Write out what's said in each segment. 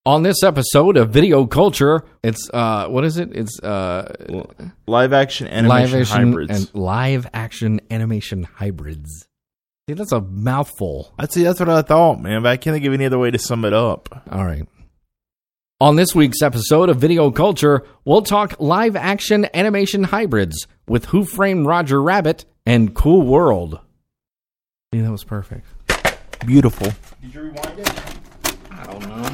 On this episode of Video Culture, it's what is it? It's live action animation hybrids. And live action animation hybrids. See, that's a mouthful. That's what I thought, man. But I can't think of any other way to sum it up. All right. On this week's episode of Video Culture, we'll talk live action animation hybrids with Who Framed Roger Rabbit and Cool World. See, that was perfect. Beautiful. Did you rewind it? I don't know.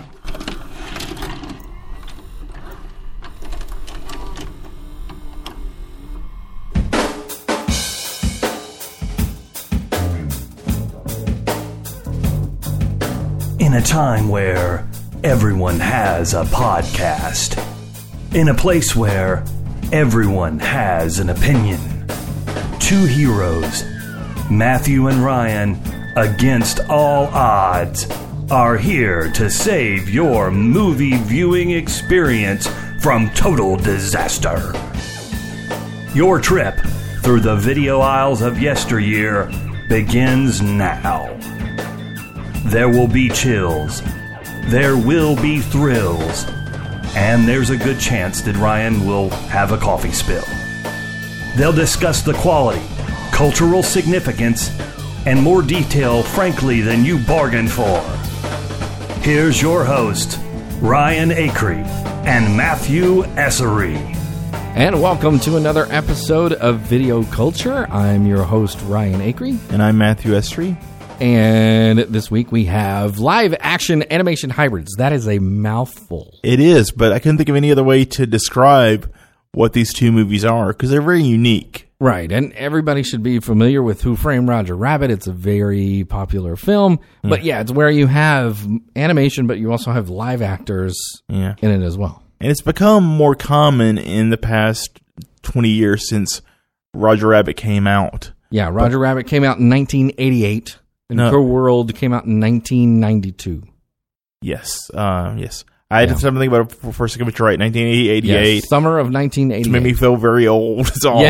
In a time where everyone has a podcast, in a place where everyone has an opinion, two heroes, Matthew and Ryan, against all odds, are here to save your movie viewing experience from total disaster. Your trip through the video aisles of yesteryear begins now. There will be chills, there will be thrills, and there's a good chance that Ryan will have a coffee spill. They'll discuss the quality, cultural significance, and more detail, frankly, than you bargained for. Here's your host, Ryan Acree and Matthew Essery. And welcome to another episode of Video Culture. I'm your host, Ryan Acree. And I'm Matthew Essery. And this week we have live action animation hybrids. That is a mouthful. It is, but I couldn't think of any other way to describe what these two movies are because they're very unique. Right, and everybody should be familiar with Who Framed Roger Rabbit. It's a very popular film. But yeah, it's where you have animation, but you also have live actors in it as well. And it's become more common in the past 20 years since Roger Rabbit came out. Yeah, Roger Rabbit came out in 1988. And Cool World came out in 1992. Yes, yes. I had to think about it for a second, but you're right. 1988. Yes, summer of 1988. It made me feel very old. It's all,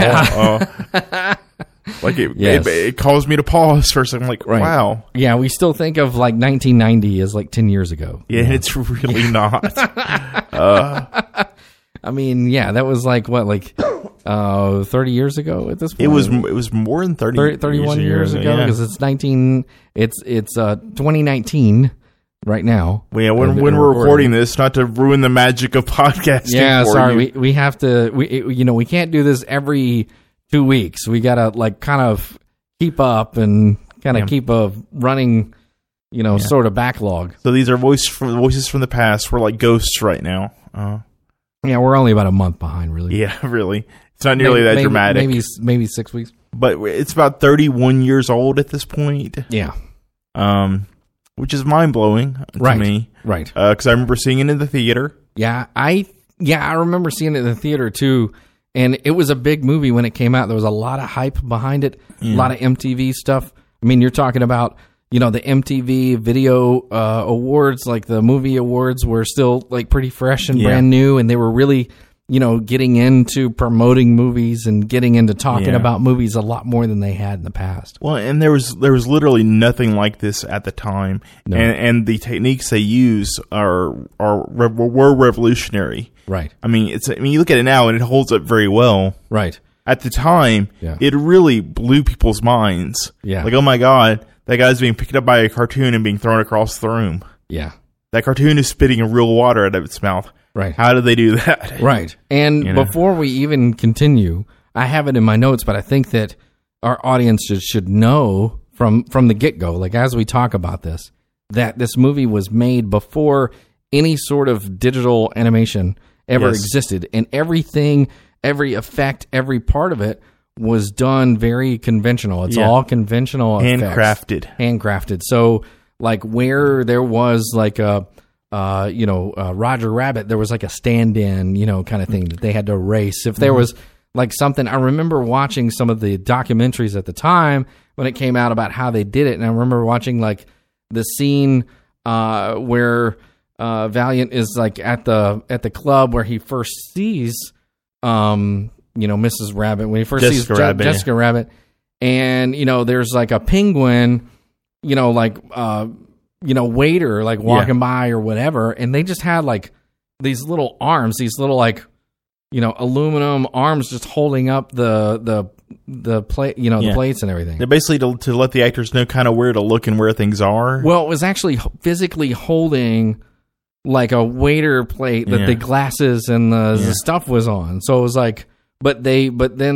like it caused me to pause for a second. I'm like, wow. Yeah, we still think of like 1990 as like 10 years ago. Yeah, it's really not. I mean, yeah, that was like what, like 30 years ago at this point. It was more than 31 years ago because it's 2019 right now. Well, yeah, when we're recording this, not to ruin the magic of podcasting. Yeah, sorry, we have to. We can't do this every 2 weeks. We gotta like kind of keep up and kind of keep a running, sort of backlog. So these are voices from the past. We're like ghosts right now. Yeah, we're only about a month behind, really. Yeah, really. It's not nearly that dramatic. Maybe 6 weeks. But it's about 31 years old at this point. Yeah. Which is mind-blowing to me. Right. Because I remember seeing it in the theater. Yeah, I remember seeing it in the theater, too. And it was a big movie when it came out. There was a lot of hype behind it, a lot of MTV stuff. I mean, you're talking about... the MTV Video Awards, like the movie awards, were still like pretty fresh and brand new, and they were really, getting into promoting movies and getting into talking about movies a lot more than they had in the past. Well, and there was literally nothing like this at the time, and the techniques they use were revolutionary. Right. I mean, you look at it now and it holds up very well. Right. At the time, it really blew people's minds. Yeah. Like, oh my God. That guy's being picked up by a cartoon and being thrown across the room. Yeah. That cartoon is spitting real water out of its mouth. Right. How did they do that? Right. And before we even continue, I have it in my notes, but I think that our audience should know from the get-go, like as we talk about this, that this movie was made before any sort of digital animation ever existed. And everything, every effect, every part of it was done very conventional. It's all conventional effects. Handcrafted. So, like, where there was like a, Roger Rabbit, there was like a stand-in, kind of thing that they had to erase. If there was like something, I remember watching some of the documentaries at the time when it came out about how they did it, and I remember watching like the scene where Valiant is like at the club where he first sees Mrs. Rabbit, when he first sees Jessica Rabbit, and there's like a penguin, waiter like walking by or whatever, and they just had like these little arms, these little like aluminum arms just holding up the plate, the plates and everything. They're basically to let the actors know kind of where to look and where things are. Well, it was actually physically holding like a waiter plate that the glasses and the stuff was on. So it was like, but then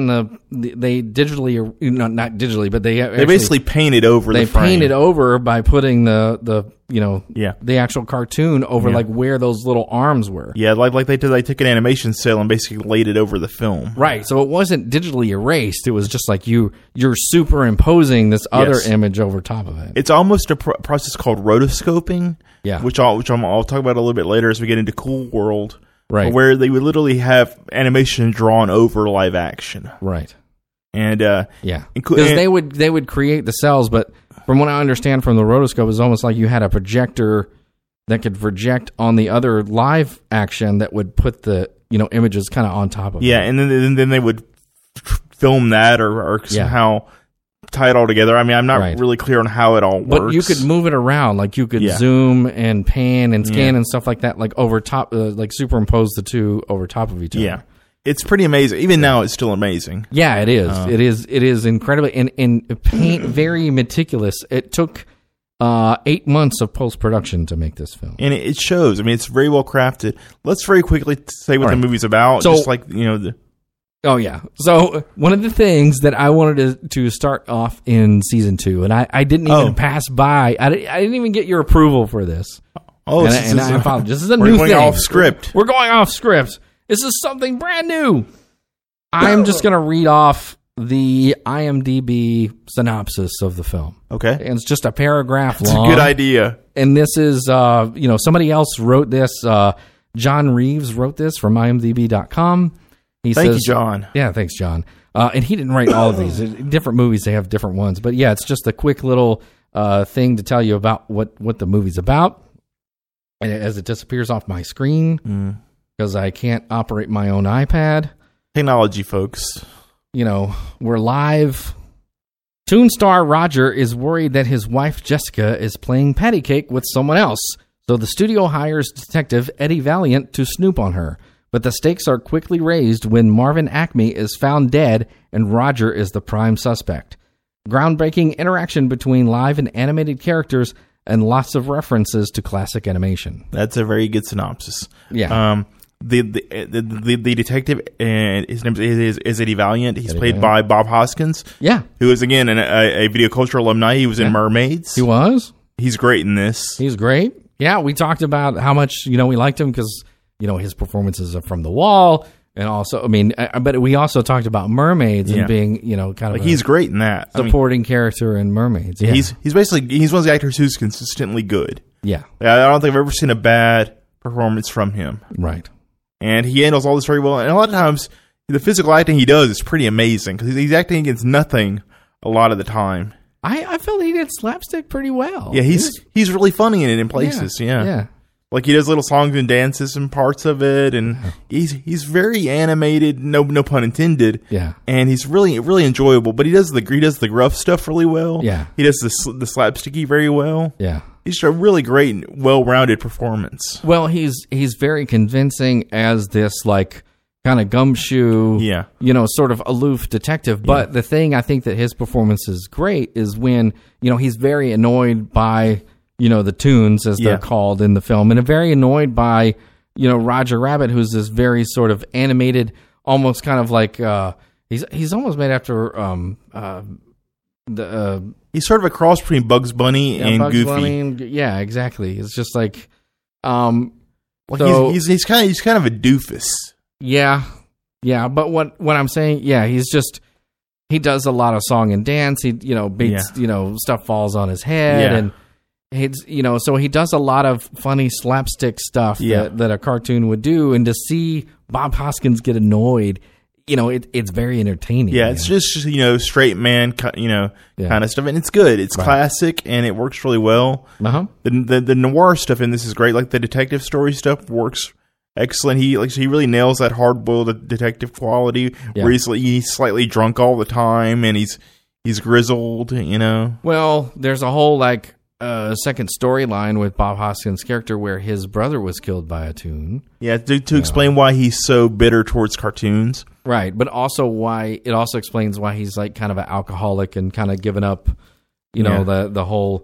they digitally, not digitally, but they basically painted over the frame. They painted over by putting the actual cartoon over like where those little arms were. Yeah, like they did. They took an animation cell and basically laid it over the film. Right. So it wasn't digitally erased. It was just like you're superimposing this other image over top of it. It's almost a process called rotoscoping. Yeah. Which I'll talk about a little bit later as we get into Cool World. Right. Where they would literally have animation drawn over live action. Right. And because they would create the cells, but from what I understand from the rotoscope, it's almost like you had a projector that could project on the other live action that would put the images kind of on top of it. Yeah, and then they would film that or somehow tie it all together. I mean, I'm not really clear on how it all works. But you could move it around, like you could zoom and pan and scan and stuff like that, like over top, like superimpose the two over top of each other. Yeah. It's pretty amazing. Even now, it's still amazing. Yeah, it is. It is incredibly and paint very meticulous. It took 8 months of post production to make this film, and it shows. I mean, it's very well crafted. Let's very quickly say what the movie's about. So, just like Oh yeah. So one of the things that I wanted to start off in season 2, and I didn't even pass by. I didn't even get your approval for this. Oh, and I apologize. This is a new thing. We're going off script. We're going off script. This is something brand new. I'm just going to read off the IMDb synopsis of the film. Okay. And it's just a paragraph long. It's a good idea. And this is, somebody else wrote this. John Reeves wrote this from IMDb.com. Thank you, John. Yeah, thanks, John. And he didn't write all of these. Different movies, they have different ones. But yeah, it's just a quick little thing to tell you about what the movie's about. And as it disappears off my screen, because I can't operate my own iPad. Technology, folks. We're live. Toon star Roger is worried that his wife Jessica is playing patty cake with someone else. So the studio hires Detective Eddie Valiant to snoop on her. But the stakes are quickly raised when Marvin Acme is found dead and Roger is the prime suspect. Groundbreaking interaction between live and animated characters and lots of references to classic animation. That's a very good synopsis. Yeah. The detective, his name is Eddie Valiant. He's played by Bob Hoskins. Yeah. Who is, again, a Video Culture alumni. He was in Mermaids. He was? He's great in this. He's great. Yeah, we talked about how much, we liked him because, his performances are From the Wall. And also, but we also talked about Mermaids and being, kind of he's great in that. Supporting character in Mermaids. Yeah. He's one of the actors who's consistently good. Yeah. I don't think I've ever seen a bad performance from him. Right. And he handles all this very well. And a lot of times, the physical acting he does is pretty amazing because he's acting against nothing a lot of the time. I felt he did slapstick pretty well. Yeah, he's really funny in it in places. Yeah. Like he does little songs and dances and parts of it, and he's very animated. No pun intended. Yeah, and he's really really enjoyable. But he does the gruff stuff really well. Yeah, he does the slapsticky very well. Yeah, he's a really great, well rounded performance. Well, he's very convincing as this like kind of gumshoe, sort of aloof detective. But the thing I think that his performance is great is when he's very annoyed by. The Toons, as they're called in the film, and very annoyed by, Roger Rabbit, who's this very sort of animated, almost kind of like, he's almost made after, he's sort of a cross between Bugs Bunny and Bugs Goofy. Bunny yeah, exactly. It's just like, he's kind of a doofus. Yeah. Yeah. But what I'm saying, he does a lot of song and dance. He, beats, stuff falls on his head and, so he does a lot of funny slapstick stuff that a cartoon would do, and to see Bob Hoskins get annoyed, it's very entertaining. Yeah, it's just straight man, kind of stuff, and it's good. It's classic, and it works really well. The noir stuff in this is great. Like the detective story stuff works excellent. He really nails that hard boiled detective quality where he's slightly drunk all the time, and he's grizzled. Well, there's a whole second storyline with Bob Hoskins' character where his brother was killed by a Toon. Yeah, to explain why he's so bitter towards cartoons. Right, but also why it also explains why he's like kind of an alcoholic and kind of given up, the whole,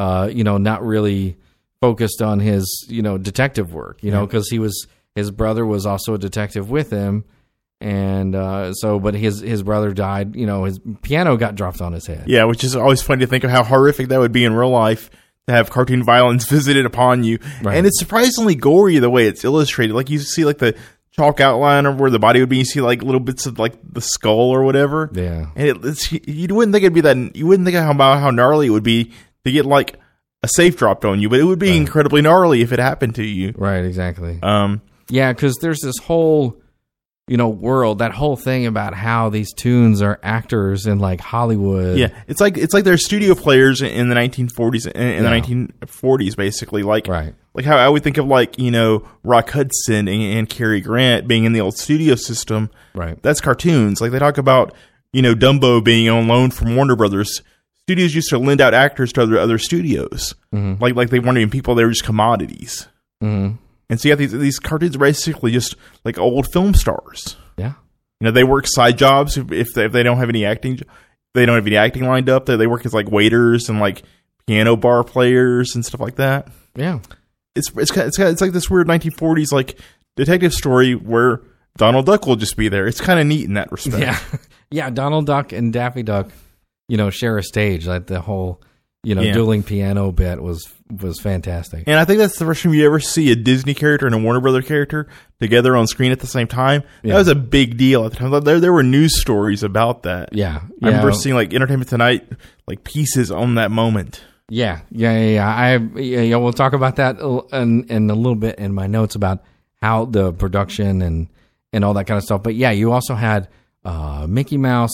not really focused on his, detective work, because his brother was also a detective with him. And but his brother died, his piano got dropped on his head. Yeah, which is always funny to think of how horrific that would be in real life to have cartoon violence visited upon you. Right. And it's surprisingly gory the way it's illustrated. Like you see like the chalk outline of where the body would be. You see like little bits of like the skull or whatever. Yeah. And you wouldn't think it'd be that. You wouldn't think about how gnarly it would be to get like a safe dropped on you, but it would be incredibly gnarly if it happened to you. Right. Exactly. Yeah, because there's this whole world, that whole thing about how these Toons are actors in like Hollywood. Yeah, it's like they're studio players in the 1940s and the 1940s, basically. Like how I would think of like Rock Hudson and Cary Grant being in the old studio system. Right, that's cartoons. Like they talk about Dumbo being on loan from Warner Brothers. Studios used to lend out actors to other studios. Mm-hmm. Like they weren't even people; they were just commodities. Mm-hmm. And so you have these cartoons are basically just like old film stars. Yeah. They work side jobs if they don't have any acting. They don't have any acting lined up. They work as like waiters and like piano bar players and stuff like that. Yeah. It's like this weird 1940s like detective story where Donald Duck will just be there. It's kind of neat in that respect. Yeah. Yeah. Donald Duck and Daffy Duck, share a stage. Like the whole, dueling piano bit was fantastic. And I think that's the first time you ever see a Disney character and a Warner Brother character together on screen at the same time. Yeah. That was a big deal at the time. There were news stories about that. Yeah. I remember seeing like Entertainment Tonight, like pieces on that moment. Yeah. We'll talk about that in a little bit in my notes about how the production and all that kind of stuff. But yeah, you also had Mickey Mouse,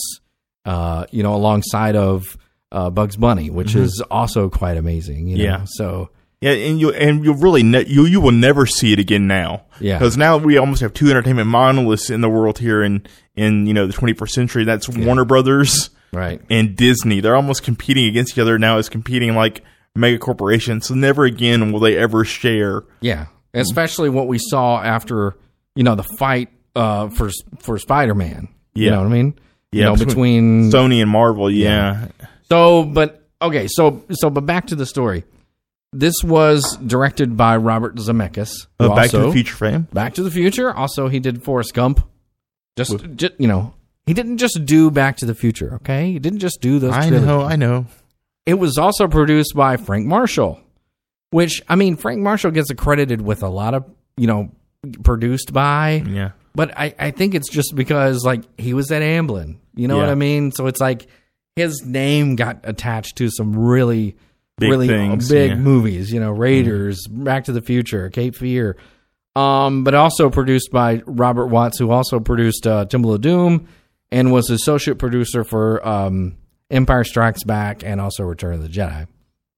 alongside of Bugs Bunny, which is also quite amazing. Yeah. So yeah, and you'll really you will never see it again now. Yeah. Because now we almost have two entertainment monoliths in the world here in the 21st century. That's Warner Brothers, right, and Disney. They're almost competing against each other now as competing like mega corporations. So never again will they ever share. Yeah. Especially what we saw after the fight for Spider-Man. Yeah. You know what I mean? Yeah. Between Sony and Marvel. Yeah. But back to the story. This was directed by Robert Zemeckis. Back to the Future fame. Back to the Future. Also, he did Forrest Gump. Just he didn't just do Back to the Future. Okay, he didn't just do those. I know. It was also produced by Frank Marshall, which Frank Marshall gets accredited with a lot of produced by. Yeah. But I think it's just because like he was at Amblin. You know what I mean? So it's like his name got attached to some really big movies, Raiders, Back to the Future, Cape Fear. But also produced by Robert Watts, who also produced Temple of Doom and was associate producer for Empire Strikes Back and also Return of the Jedi.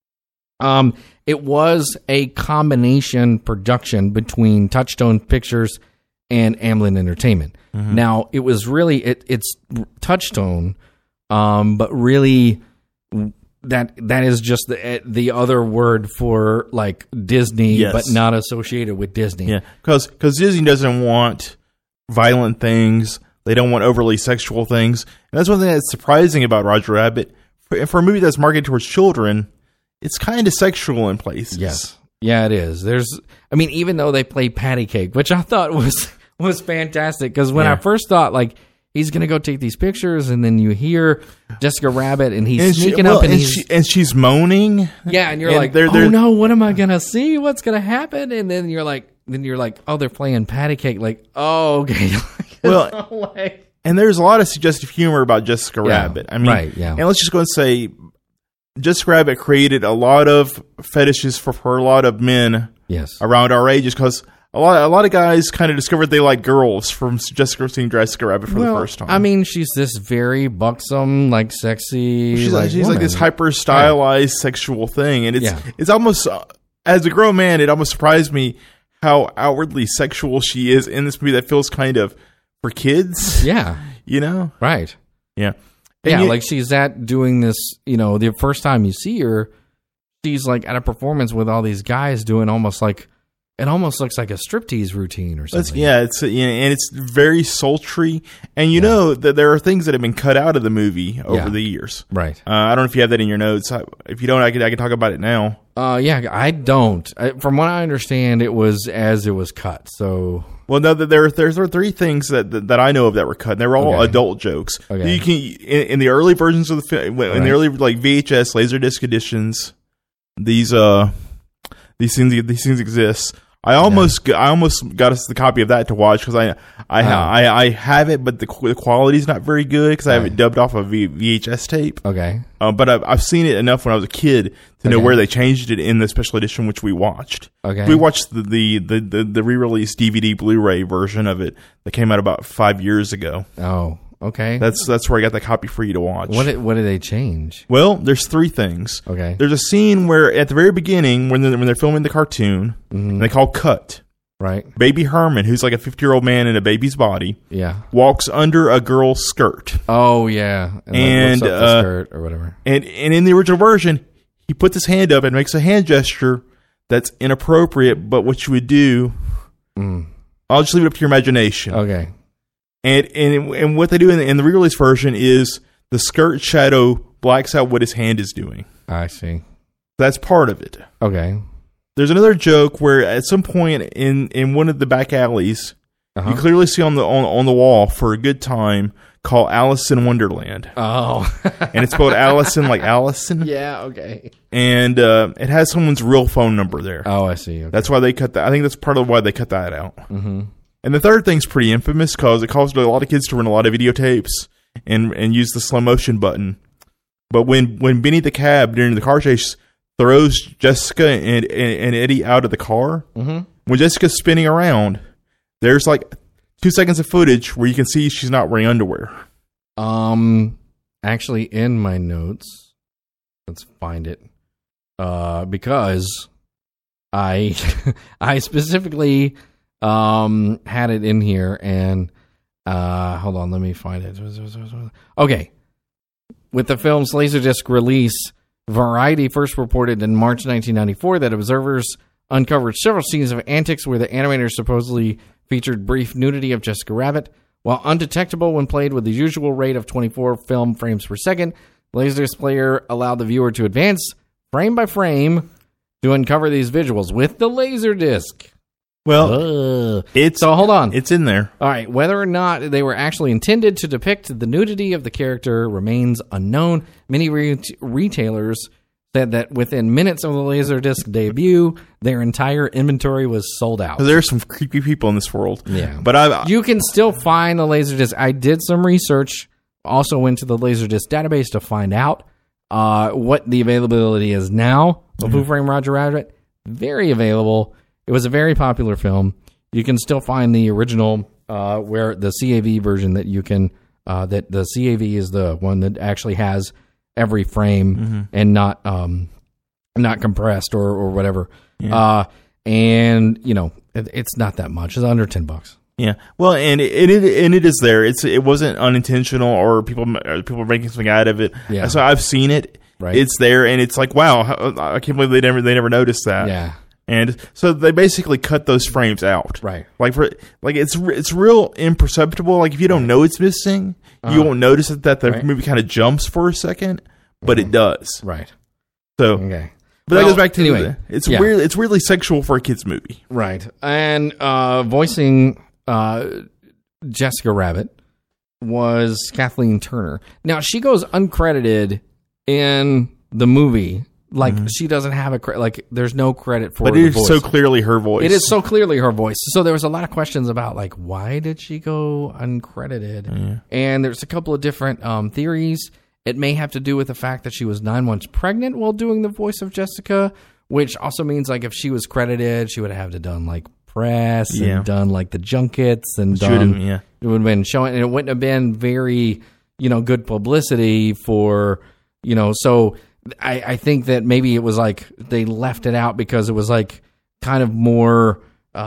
It was a combination production between Touchstone Pictures and Amblin Entertainment. Mm-hmm. Now, it was really it's Touchstone. But really, that is just the other word for like Disney, but not associated with Disney. Yeah, because Disney doesn't want violent things. They don't want overly sexual things. And that's one thing that's surprising about Roger Rabbit. For a movie that's marketed towards children, it's kind of sexual in places. Yes, yeah, it is. Even though they play patty cake, which I thought was fantastic, because when I first thought like, he's going to go take these pictures, and then you hear Jessica Rabbit, and he's sneaking up, and she's moaning. Yeah, and you're like, oh no, what am I going to see? What's going to happen? And then you're like, oh, they're playing patty cake. Like, oh, okay. Well, no way. And there's a lot of suggestive humor about Jessica Rabbit. And let's just go and say, Jessica Rabbit created a lot of fetishes for a lot of men around our ages, because a lot of guys kind of discovered they like girls from seeing Jessica Rabbit for the first time. She's this very buxom, like sexy. She's like this hyper stylized sexual thing, and it's almost as a grown man, it almost surprised me how outwardly sexual she is in this movie that feels kind of for kids. Yeah, Yeah. right. And like she's doing this. The first time you see her, she's like at a performance with all these guys doing almost like, it almost looks like a striptease routine or something. And it's very sultry. And you know that there are things that have been cut out of the movie over the years. Right. I don't know if you have that in your notes. If you don't, I can talk about it now. I don't. From what I understand, it was as it was cut. So, well, no, there are three things that I know of that were cut. And they were all adult jokes. Okay. You can in the early versions of the film, in the early like VHS Laserdisc editions, these things exist. I almost got us the copy of that to watch because I have it, but the quality's not very good because I have it dubbed off a VHS tape. Okay, but I've seen it enough when I was a kid to know where they changed it in the special edition, which we watched. Okay, we watched the re-released DVD Blu-ray version of it that came out about 5 years ago. Oh. Okay, that's where I got the copy for you to watch. What did they change? Well, there's three things. Okay, there's a scene where at the very beginning when they're filming the cartoon, and they call cut. Right, Baby Herman, who's like a 50-year-old man in a baby's body, walks under a girl's skirt. Oh yeah, and lifts up the skirt or whatever. And in the original version, he puts his hand up and makes a hand gesture that's inappropriate. But what you would do, I'll just leave it up to your imagination. Okay. And what they do in the re-release version is the skirt shadow blacks out what his hand is doing. I see. That's part of it. Okay. There's another joke where at some point in one of the back alleys, you clearly see on the wall for a good time call Alice in Wonderland. Oh. And it's spelled Allison like Allison. Yeah, okay. And it has someone's real phone number there. Oh, I see. Okay. That's why they cut that. I think that's part of why they cut that out. Mm-hmm. And the third thing's pretty infamous because it caused a lot of kids to run a lot of videotapes and use the slow motion button. But when Benny the Cab during the car chase throws Jessica and Eddie out of the car, when Jessica's spinning around, there's like 2 seconds of footage where you can see she's not wearing underwear. Actually, in my notes, let's find it. Because I specifically had it in here, and hold on, let me find it. Okay. With the film's Laserdisc release, Variety first reported in March 1994 that observers uncovered several scenes of antics where the animators supposedly featured brief nudity of Jessica Rabbit. While undetectable when played with the usual rate of 24 film frames per second, Laserdisc player allowed the viewer to advance frame by frame to uncover these visuals with the Laserdisc. Well, so hold on. It's in there. All right. Whether or not they were actually intended to depict the nudity of the character remains unknown. Many retailers said that within minutes of the Laserdisc debut, their entire inventory was sold out. There are some creepy people in this world. Yeah. But you can still find the Laserdisc. I did some research, also went to the Laserdisc database to find out what the availability is now of Who Framed Roger Rabbit. Very available. It was a very popular film. You can still find the original, where the CAV version that you can, that the CAV is the one that actually has every frame and not compressed or whatever. Yeah. And you know, it's not that much. It's under $10. Yeah. Well, and it is there. It wasn't unintentional or people making something out of it. Yeah. So I've seen it. Right. It's there, and it's like, wow, I can't believe they never noticed that. Yeah. And so they basically cut those frames out. Right. It's real imperceptible. Like if you don't know it's missing, you won't notice that the movie kind of jumps for a second, but it does. Right. So okay. But that goes back to it's weirdly sexual for a kids movie. Right. And voicing Jessica Rabbit was Kathleen Turner. Now she goes uncredited in the movie. Like she doesn't have there's no credit for. But it is so clearly her voice. It is so clearly her voice. So there was a lot of questions about like why did she go uncredited? Yeah. And there's a couple of different theories. It may have to do with the fact that she was 9 months pregnant while doing the voice of Jessica, which also means like if she was credited, she would have to done like press and done like the junkets and done. It would have been showing, and it wouldn't have been very good publicity for so. I think that maybe it was like they left it out because it was like kind of more,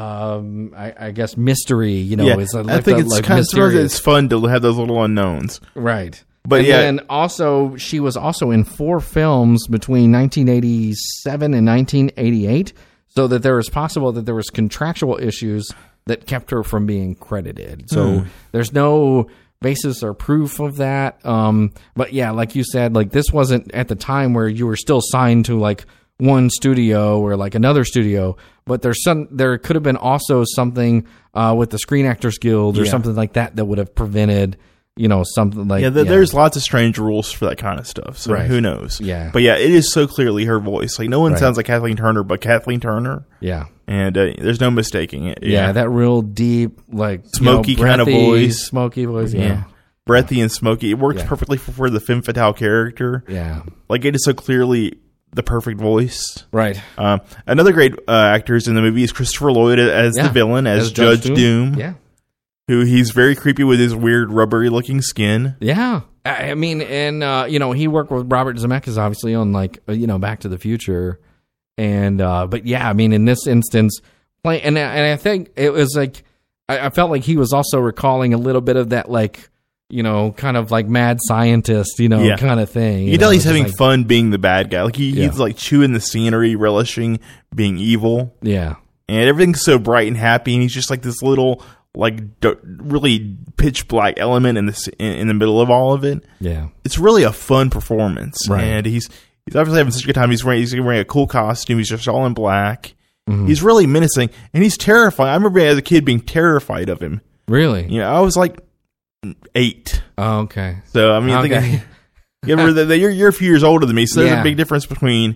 I guess, mystery. It's I think it's kind of it's fun to have those little unknowns, right? But and also she was also in 4 films between 1987 and 1988, so that there was possible that there was contractual issues that kept her from being credited. So there's no basis or proof of that. But yeah, like you said, like this wasn't at the time where you were still signed to like one studio or like another studio, but there could have been also something with the Screen Actors Guild or something like that would have prevented, something like... there's lots of strange rules for that kind of stuff, so who knows? Yeah. But yeah, it is so clearly her voice. Like, no one sounds like Kathleen Turner but Kathleen Turner. Yeah. And there's no mistaking it. Yeah, that real deep, like... smoky kind of voice. Smoky voice, yeah. Breathy and smoky. It works perfectly for the femme fatale character. Yeah. Like, it is so clearly the perfect voice. Right. Another great actors in the movie is Christopher Lloyd as the villain, as Judge Doom. Yeah. Who he's very creepy with his weird rubbery looking skin. Yeah. I mean, and, he worked with Robert Zemeckis, obviously, on, like, Back to the Future. And, but yeah, I mean, in this instance, and I think it was like, I felt like he was also recalling a little bit of that, like, kind of like mad scientist, kind of thing. You can tell he's having fun being the bad guy. Like, he's like chewing the scenery, relishing being evil. Yeah. And everything's so bright and happy, and he's just like this little, like, really pitch black element in the middle of all of it. Yeah. It's really a fun performance. Right. And he's obviously having such a good time. He's wearing a cool costume. He's just all in black. Mm-hmm. He's really menacing, and he's terrifying. I remember as a kid being terrified of him. Really? I was like 8. Oh, okay. So, I mean, you're a few years older than me, so there's a big difference between,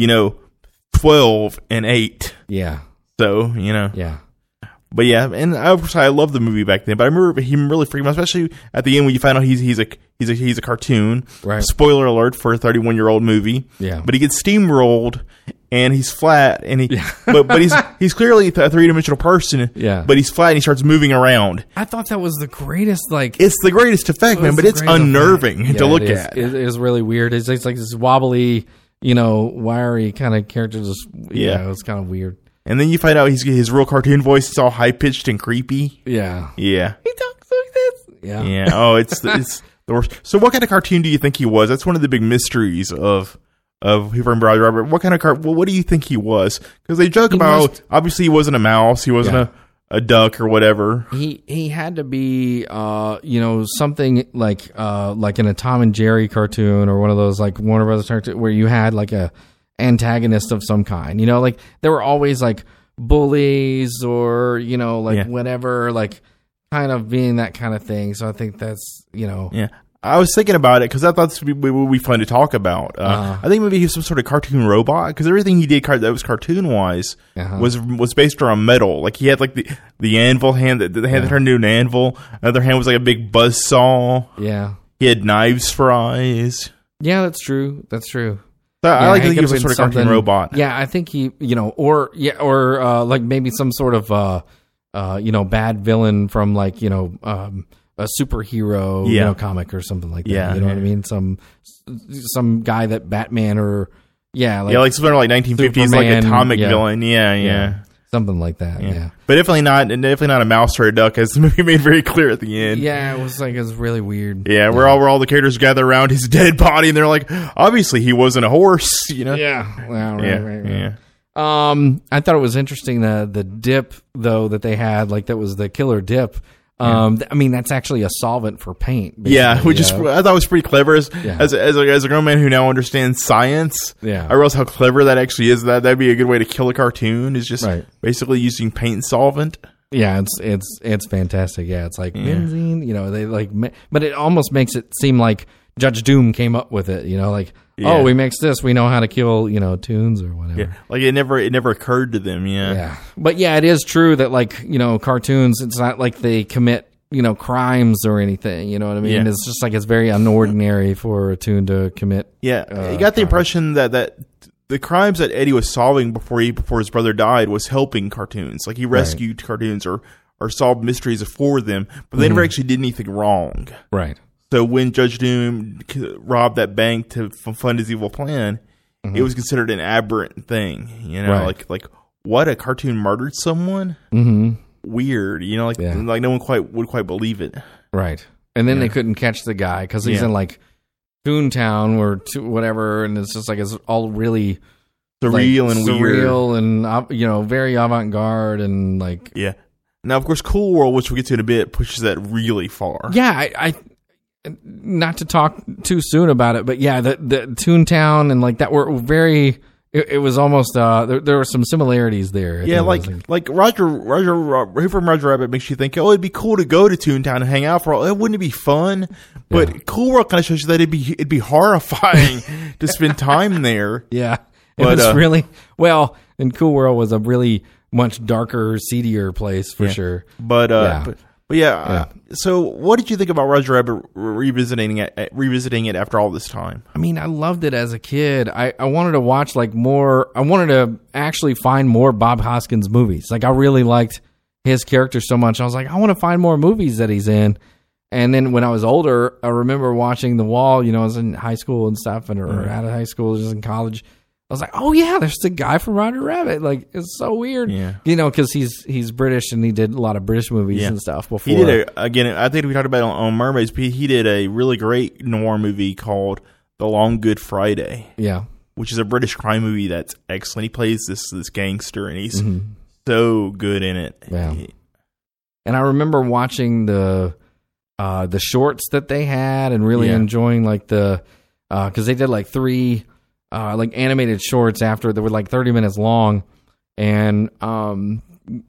12 and 8. Yeah. So, Yeah. But yeah, and I love the movie back then. But I remember him really freaking out, especially at the end when you find out he's a cartoon. Right. Spoiler alert for a 31-year-old movie. Yeah. But he gets steamrolled, and he's flat, and but he's clearly a 3-dimensional person. Yeah. But he's flat, and he starts moving around. I thought that was the greatest. Like, it's the greatest effect, man. But it's unnerving to look at. It is really weird. It's like this wobbly, wiry kind of character. Just it's kind of weird. And then you find out his real cartoon voice is all high pitched and creepy. Yeah. Yeah. He talks like this. Yeah. Yeah. Oh, it's the worst. So, what kind of cartoon do you think he was? That's one of the big mysteries of Who Framed Roger Rabbit. What kind of what do you think he was? Because they joke about obviously he wasn't a mouse, he wasn't a duck or whatever. He had to be something like an a Tom and Jerry cartoon or one of those like Warner Brothers cartoons where you had like a antagonist of some kind, like there were always like bullies or whatever, like kind of being that kind of thing. So I think that's I was thinking about it because I thought this would be fun to talk about. I think maybe he was some sort of cartoon robot because everything he did that was cartoon wise was based around metal. Like he had like the anvil hand, the hand that turned into an anvil. Another hand was like a big buzz saw. Yeah, he had knives for eyes. Yeah, that's true. So I like to think he was some sort of cartoon robot. Yeah, I think he, or like maybe some sort of, bad villain from like, a superhero, comic or something like that. Yeah, you know what I mean? Some guy that Batman or, like something like 1950s, Superman, like atomic villain. Yeah. Something like that. Yeah. But definitely not a mouse or a duck, as the movie made very clear at the end. Yeah, it was really weird. Yeah, where all the characters gather around his dead body, and they're like, obviously he wasn't a horse, Yeah. Well, right. Yeah. I thought it was interesting the dip though that they had, like that was the killer dip. I mean, that's actually a solvent for paint. Yeah, which is I thought was pretty clever. As a grown man who now understands science, I realize how clever that actually is. That'd be a good way to kill a cartoon. Is just basically using paint solvent. Yeah, it's fantastic. Yeah, it's like benzene. They like, but it almost makes it seem like Judge Doom came up with it. Oh, we mix this. We know how to kill, tunes or whatever. Yeah. Like it never occurred to them. Yeah. Yeah. But it is true that like, cartoons, it's not like they commit, crimes or anything. You know what I mean? Yeah. It's just like it's very unordinary for a tune to commit. Yeah. You got the impression that the crimes that Eddie was solving before his brother died was helping cartoons. Like he rescued cartoons or solved mysteries for them, but they never actually did anything wrong. Right. So when Judge Doom robbed that bank to fund his evil plan, it was considered an aberrant thing. Like what, a cartoon murdered someone? Mm-hmm. Weird. Like no one would quite believe it. Right. And then they couldn't catch the guy because he's in like Toontown or whatever, and it's just like it's all really surreal and weird, and very avant-garde and like Now, of course, Cool World, which we'll get to in a bit, pushes that really far. Yeah, I not to talk too soon about it, but yeah, the Toontown and like that were very. It was almost there were some similarities there. Yeah, like Roger Rabbit makes you think, oh, it'd be cool to go to Toontown and hang out for all. Wouldn't it be fun? But Cool World kind of shows you that it'd be horrifying to spend time there. Yeah, it was really well. And Cool World was a really much darker, seedier place for sure. But so what did you think about Roger Rabbit revisiting it after all this time? I mean, I loved it as a kid. I wanted to watch like more. I wanted to actually find more Bob Hoskins movies. Like I really liked his character so much. I was like, I want to find more movies that he's in. And then when I was older, I remember watching The Wall. I was in high school and stuff, or out of high school, just in college. I was like, oh yeah, there's the guy from Roger Rabbit. Like, it's so weird. Yeah. Because he's British and he did a lot of British movies and stuff before. He did I think we talked about it on Mermaids, but he did a really great noir movie called The Long Good Friday. Yeah. Which is a British crime movie that's excellent. He plays this gangster and he's so good in it. Yeah. And I remember watching the shorts that they had and really enjoying like because they did like 3 like animated shorts after that were like 30 minutes long, and trying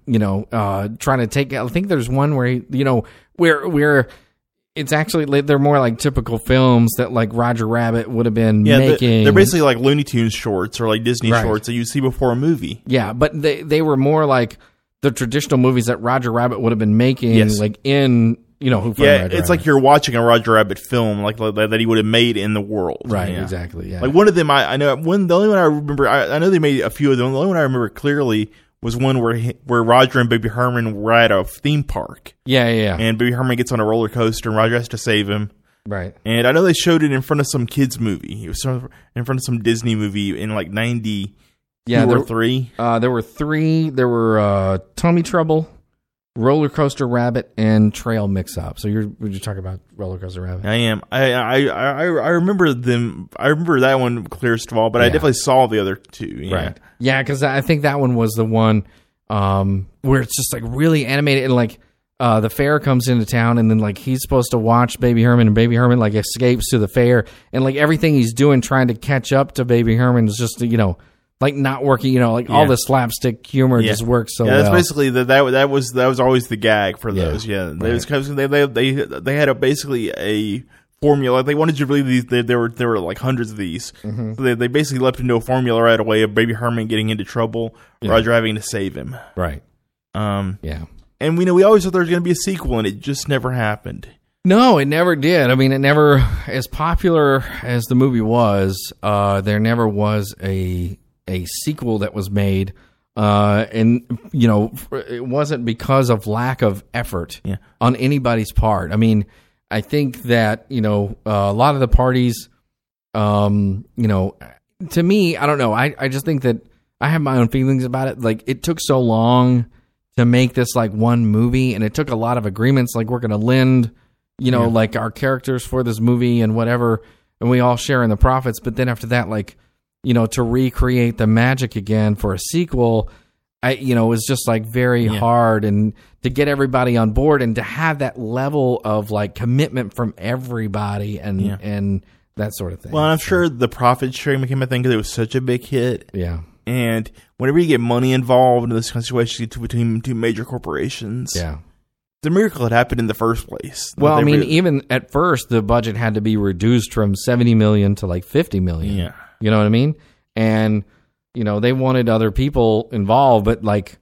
to take. I think there's one where where it's actually they're more like typical films that like Roger Rabbit would have been making. They're basically like Looney Tunes shorts or like Disney shorts that you see before a movie. Yeah, but they were more like the traditional movies that Roger Rabbit would have been making, like in. Who framed Roger it's like you're watching a Roger Rabbit film, like that he would have made in the world. Right, exactly. Yeah, like one of them, I know. The only one I remember, I know they made a few of them. The only one I remember clearly was one where Roger and Baby Herman were at a theme park. Yeah. And Baby Herman gets on a roller coaster, and Roger has to save him. Right. And I know they showed it in front of some kids movie. It was in front of some Disney movie in like 90. Yeah, there were 3. There were 3. There were Tommy Trouble, Roller Coaster Rabbit, and Trail Mix Up. So would you talk about Roller Coaster Rabbit? I am. I remember them. I remember that one clearest of all, but I definitely saw the other 2. Yeah. Right. Yeah, because I think that one was the one where it's just like really animated, and like the fair comes into town, and then like he's supposed to watch Baby Herman, and Baby Herman like escapes to the fair, and like everything he's doing trying to catch up to Baby Herman is just like not working, all the slapstick humor just works so well. Yeah, that's basically that was always the gag for those. Yeah, right. They had basically a formula. They wanted you to believe there were like hundreds of these. Mm-hmm. So they basically leapt into a formula right away of Baby Herman getting into trouble, Roger having to save him. Right. Yeah. And we always thought there was going to be a sequel, and it just never happened. No, it never did. I mean, it never, as popular as the movie was, there never was a sequel that was made, and it wasn't because of lack of effort on anybody's part. I mean, I think that a lot of the parties, to me, I don't know. I just think that I have my own feelings about it. Like, it took so long to make this like one movie, and it took a lot of agreements. Like, we're going to lend, like our characters for this movie and whatever, and we all share in the profits. But then after that, like, to recreate the magic again for a sequel, it was just like very hard, and to get everybody on board and to have that level of like commitment from everybody and that sort of thing. Well, I'm sure the profit sharing became a thing because it was such a big hit. Yeah. And whenever you get money involved in this kind of situation between 2 major corporations, the miracle had happened in the first place. Well, I mean, even at first, the budget had to be reduced from $70 million to like $50 million. Yeah. You know what I mean? And, they wanted other people involved, but like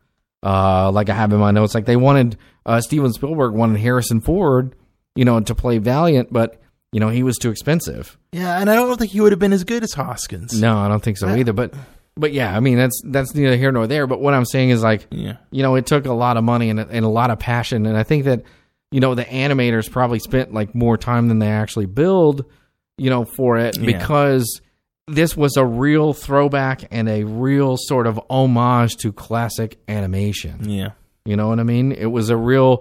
I have in my notes, like they wanted, Steven Spielberg wanted Harrison Ford, to play Valiant, but, he was too expensive. Yeah, and I don't think he would have been as good as Hoskins. No, I don't think so either. But yeah, I mean, that's neither here nor there. But what I'm saying is like, it took a lot of money and a lot of passion. And I think that, the animators probably spent like more time than they actually billed, for it because this was a real throwback and a real sort of homage to classic animation. Yeah. You know what I mean? It was a real,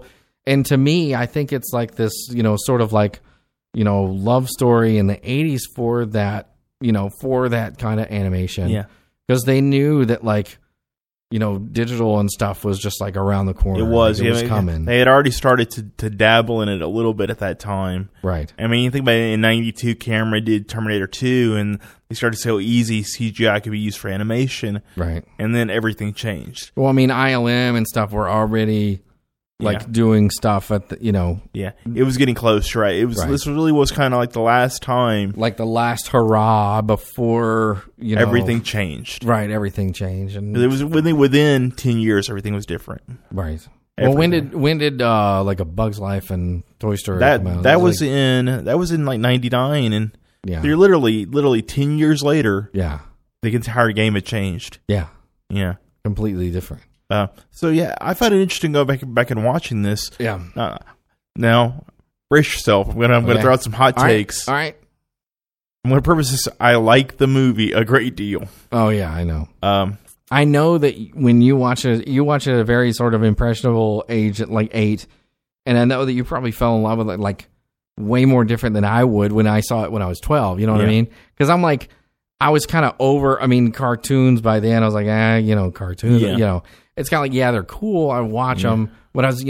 And to me, I think it's like this, sort of like, love story in the 80s for that, for that kind of animation. Yeah. Because they knew that, like, digital and stuff was just like around the corner. It was. It was coming. They had already started to dabble in it a little bit at that time. Right. I mean, you think about it, in 92, Camera did Terminator 2, and they started to see how easy CGI could be used for animation. Right. And then everything changed. Well, I mean, ILM and stuff were already doing stuff at the, Yeah, it was getting close, right? It was. Right. This really was kind of like the last time, like the last hurrah before everything changed. Right, everything changed, and it was within 10 years, everything was different. Right. Everything. Well, when did like A Bug's Life and Toy Story come out? That was in like 99, and they're literally 10 years later. Yeah, the entire game had changed. Yeah, completely different. So yeah, I found it interesting to go back and watching this. Yeah. Now, brace yourself. I'm gonna throw out some hot takes. All right. I'm gonna preface this. I like the movie a great deal. Oh yeah, I know. I know that when you watch it at a very sort of impressionable age, at like 8, and I know that you probably fell in love with it like way more different than I would when I saw it when I was 12. You know what I mean? Because I'm like, I was kind of over. I mean, cartoons by then. I was like, cartoons. Yeah. It's kind of like, they're cool. I watch them, but I was,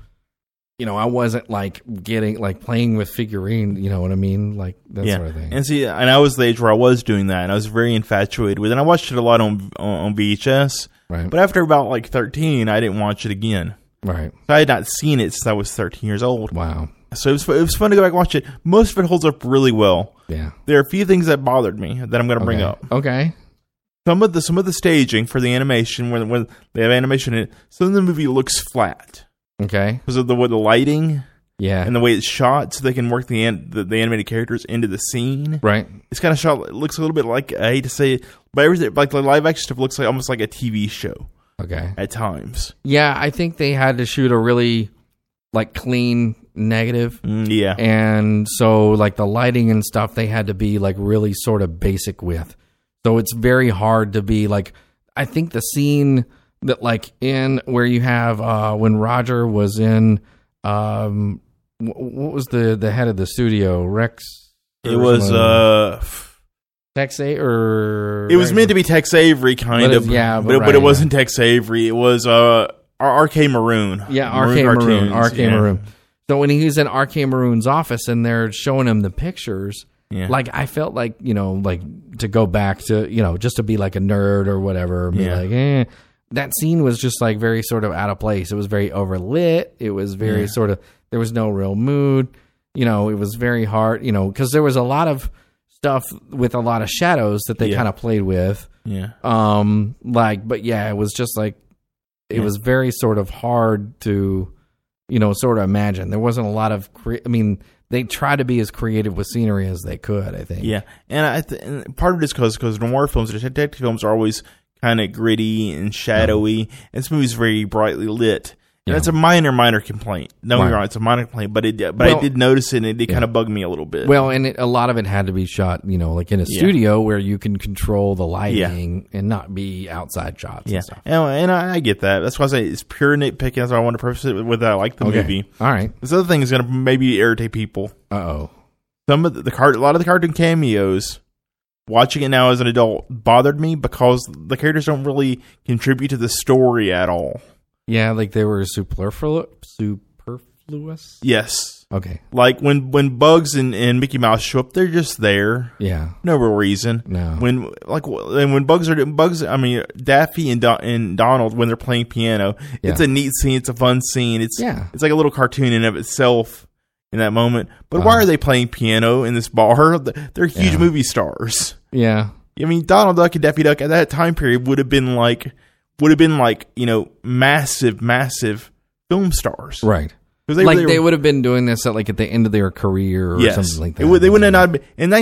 I wasn't like getting like playing with figurine. You know what I mean? Like that sort of thing. And see, and I was the age where I was doing that, and I was very infatuated with it. And I watched it a lot on VHS. Right. But after about like 13, I didn't watch it again. Right. I had not seen it since I was 13 years old. Wow. So it was fun to go back and watch it. Most of it holds up really well. Yeah. There are a few things that bothered me that I'm going to bring up. Okay. Some of the staging for the animation, when they have animation in it, some of the movie looks flat. Okay. Because of the lighting, and the way it's shot, so they can work the animated characters into the scene. Right. It's kind of shot. It looks a little bit like, I hate to say it, but everything like the live action stuff looks like almost like a TV show. Okay. At times. Yeah, I think they had to shoot a really like clean negative. Yeah. And so like the lighting and stuff, they had to be like really sort of basic with. So it's very hard to be like, I think the scene that like in where you have when Roger was in what was the head of the studio, Rex? It was Tex or it was meant to be Tex Avery kind of, but it wasn't Tex Avery. It was R.K. Maroon. Yeah, R.K. Maroon. So when he was in R.K. Maroon's office and they're showing him the pictures, like I felt like, like to go back to, just to be like a nerd or whatever, be like, that scene was just like very sort of out of place. It was very overlit. It was very sort of, there was no real mood. It was very hard, because there was a lot of stuff with a lot of shadows that they kind of played with. Yeah. It was just like, it was very sort of hard to, sort of imagine. There wasn't a lot of, they tried to be as creative with scenery as they could, I think. Yeah. And and part of it is because noir films, detective films are always kind of gritty and shadowy. And this movie's very brightly lit. And that's a minor complaint. No, you're wrong. It's a minor complaint, but I did notice it, and it did kind of bug me a little bit. Well, and a lot of it had to be shot, like in a studio where you can control the lighting and not be outside shots and stuff. And I get that. That's why I say it's pure nitpicking. That's why I want to preface it with I like the movie. All right. This other thing is going to maybe irritate people. Uh-oh. Some of a lot of the cartoon cameos, watching it now as an adult, bothered me because the characters don't really contribute to the story at all. Yeah, like they were superfluous? Yes. Okay. Like when Bugs and Mickey Mouse show up, they're just there. Yeah. No real reason. No. When Daffy and Donald, when they're playing piano, it's a neat scene. It's a fun scene. It's like a little cartoon in of itself in that moment. But why are they playing piano in this bar? They're huge movie stars. Yeah. I mean, Donald Duck and Daffy Duck at that time period would have been like, massive film stars. Right. They would have been doing this at the end of their career or something like that. They wouldn't have not been, in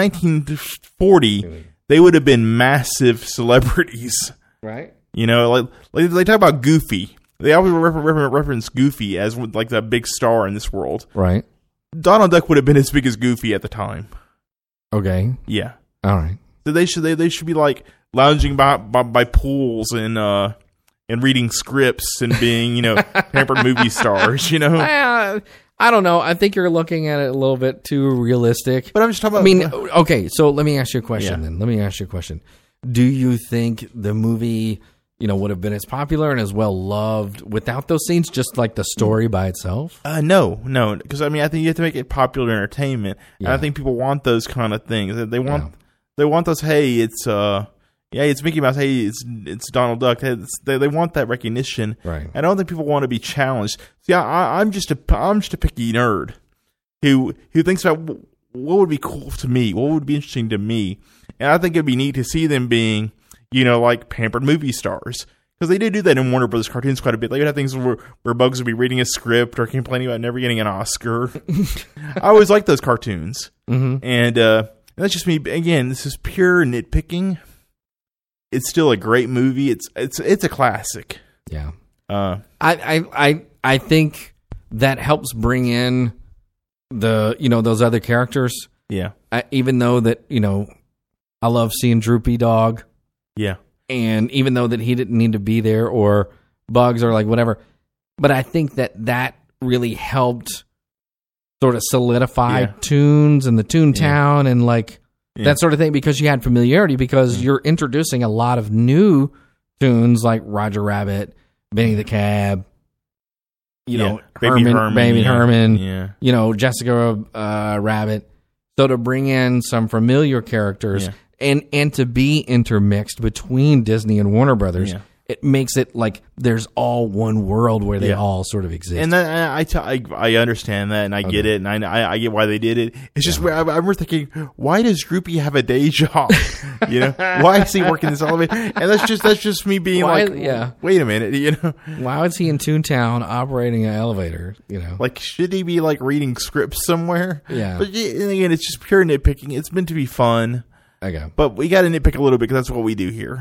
1940, they would have been massive celebrities. Right. Like they talk about Goofy. They always reference Goofy as like the big star in this world. Right. Donald Duck would have been as big as Goofy at the time. Okay. Yeah. All right. So they should be like lounging by pools and and reading scripts and being, pampered movie stars, I don't know. I think you're looking at it a little bit too realistic. But I'm just talking about... okay, so let me ask you a question then. Let me ask you a question. Do you think the movie, would have been as popular and as well loved without those scenes, just like the story by itself? No. Because, I think you have to make it popular entertainment. Yeah. And I think people want those kind of things. They want those, hey, it's Mickey Mouse. Hey, it's Donald Duck. Hey, they want that recognition. Right. I don't think people want to be challenged. See, I'm just a picky nerd who thinks about what would be cool to me, what would be interesting to me, and I think it'd be neat to see them being, like pampered movie stars. Because they did do that in Warner Brothers cartoons quite a bit. They would have things where Bugs would be reading a script or complaining about never getting an Oscar. I always liked those cartoons, and that's just me. Again, this is pure nitpicking. It's still a great movie. It's a classic. Yeah. I think that helps bring in the those other characters. Yeah. Even though that I love seeing Droopy Dog. Yeah. And even though that he didn't need to be there or Bugs or like whatever, but I think that really helped sort of solidify Toons and the Toontown and like. Yeah. That sort of thing, because you had familiarity, because you're introducing a lot of new tunes like Roger Rabbit, Benny the Cab, Baby Herman, Jessica Rabbit. So to bring in some familiar characters and to be intermixed between Disney and Warner Brothers, it makes it like there's all one world where they all sort of exist. And I understand that, and I get it, and I get why they did it. It's just where I'm thinking, why does Droopy have a day job? Why is he working this elevator? And that's just me being wait a minute, Why is he in Toontown operating an elevator? Like, should he be like reading scripts somewhere? Yeah. But again, it's just pure nitpicking. It's meant to be fun. Okay. But we got to nitpick a little bit because that's what we do here.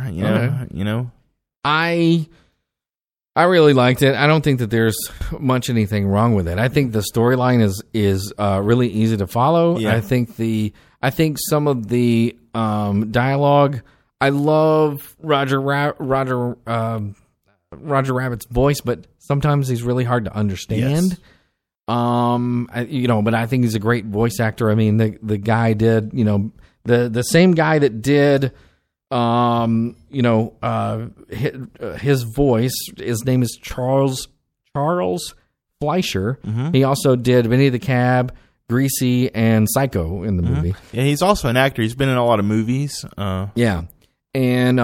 I really liked it. I don't think that there's much anything wrong with it. I think the storyline is really easy to follow. Yeah. I think some of the dialogue. I love Roger Rabbit's voice, but sometimes he's really hard to understand. Yes. But I think he's a great voice actor. I mean, the guy did, the same guy that did. His voice, his name is Charles Fleischer. Mm-hmm. He also did Benny the Cab, Greasy, and Psycho in the movie. Yeah, he's also an actor. He's been in a lot of movies. Yeah. And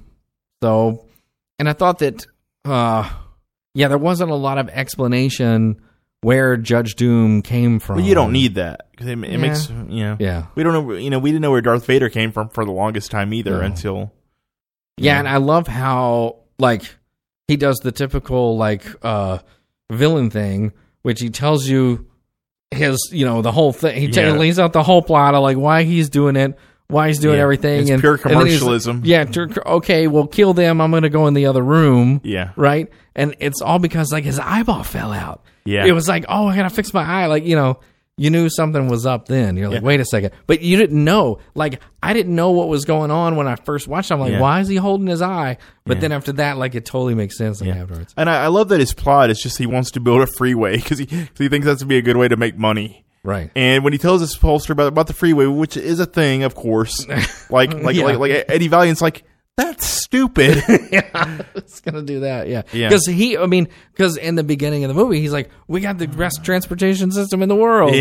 I thought that there wasn't a lot of explanation where Judge Doom came from. Well, you don't need that because it makes we don't know. We didn't know where Darth Vader came from for the longest time either until. Yeah, and I love how like he does the typical like villain thing, which he tells you his the whole thing. He lays out the whole plot of like why he's doing it. Why he's doing everything. It's pure commercialism. Okay, well, kill them. I'm going to go in the other room. Yeah. Right? And it's all because, like, his eyeball fell out. Yeah. It was like, oh, I got to fix my eye. Like, you knew something was up then. You're like, wait a second. But you didn't know. Like, I didn't know what was going on when I first watched it. I'm like, why is he holding his eye? But then after that, like, it totally makes sense afterwards. And I love that his plot is just he wants to build a freeway because he thinks that's to be a good way to make money. Right. And when he tells his pollster about the freeway, which is a thing, of course, like Eddie Valiant's like, that's stupid. It's going to do that. Yeah. Because because in the beginning of the movie, he's like, we got the best transportation system in the world,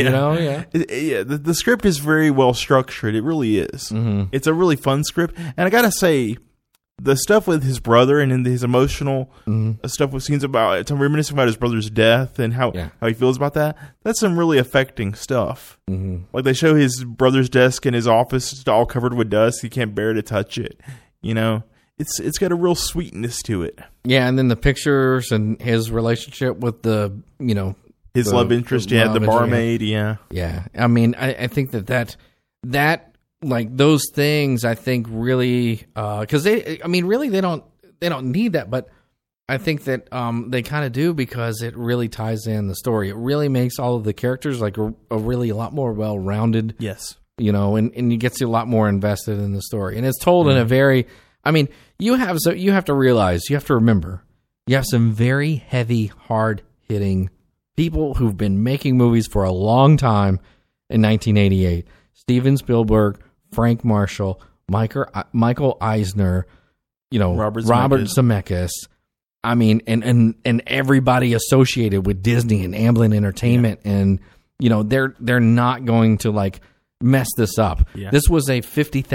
The script is very well structured. It really is. Mm-hmm. It's a really fun script. And I got to say, the stuff with his brother and in his emotional stuff with scenes about reminiscing about his brother's death and how he feels about that. That's some really affecting stuff. Mm-hmm. Like they show his brother's desk in his office all covered with dust. He can't bear to touch it. It's got a real sweetness to it. Yeah, and then the pictures and his relationship with the his love interest. The barmaid. Yeah. I mean, I think that like those things, I think really, because they don't need that, but I think that they kind of do because it really ties in the story. It really makes all of the characters like a lot more well-rounded. Yes, and you get a lot more invested in the story, and it's told in a very. I mean, you have to remember You have some very heavy, hard-hitting people who've been making movies for a long time in 1988. Steven Spielberg, Frank Marshall, Michael Eisner, Robert Zemeckis. I mean, and everybody associated with Disney and Amblin Entertainment, and they're not going to like mess this up. Yeah. This was a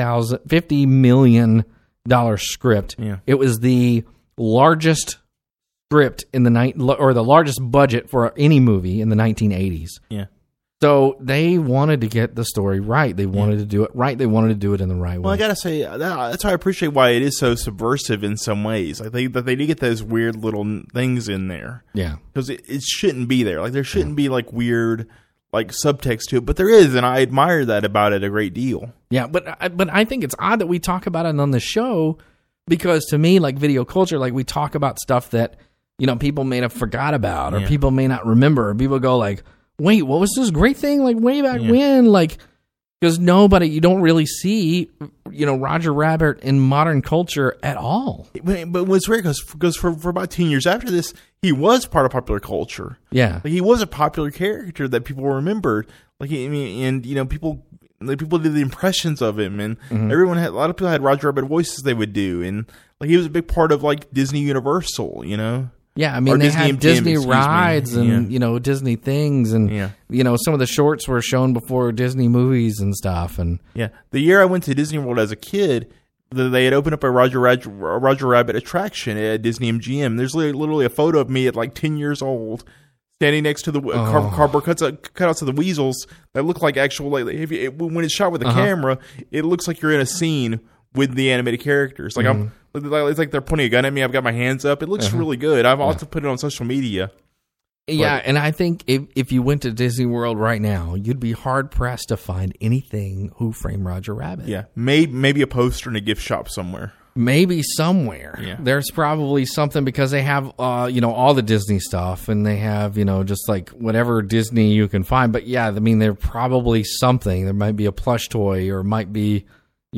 $50 million script. Yeah. It was the largest script in the the largest budget for any movie in the 1980s. Yeah. So they wanted to get the story right. They wanted to do it right. They wanted to do it in the right way. Well, I gotta say that's why I appreciate why it is so subversive in some ways. I think that they did get those weird little things in there. Yeah, because it shouldn't be there. Like there shouldn't be like weird like subtext to it, but there is, and I admire that about it a great deal. Yeah, but I think it's odd that we talk about it on the show because to me, like video culture, like we talk about stuff that people may have forgot about or people may not remember. Or people go like, wait, what was this great thing like way back when? Like, because you don't really see, Roger Rabbit in modern culture at all. But what's weird because for about 10 years after this, he was part of popular culture. Yeah, like he was a popular character that people remembered. Like people did the impressions of him, and a lot of people had Roger Rabbit voices they would do, and like he was a big part of like Disney Universal, Yeah, I mean, they had Disney rides and, Disney things. And, some of the shorts were shown before Disney movies and stuff. And yeah, the year I went to Disney World as a kid, they had opened up a Roger Rabbit attraction at Disney MGM. There's literally a photo of me at like 10 years old standing next to the cardboard cutouts of the weasels that look like actual, like when it's shot with a camera, it looks like you're in a scene with the animated characters. Like it's like they're pointing a gun at me. I've got my hands up. It looks really good. I've also put it on social media. Yeah, and I think if you went to Disney World right now, you'd be hard pressed to find anything Who Framed Roger Rabbit. Yeah, maybe a poster in a gift shop somewhere. Maybe somewhere. Yeah. There's probably something because they have all the Disney stuff and they have just like whatever Disney you can find. But yeah, I mean there's probably something. There might be a plush toy or might be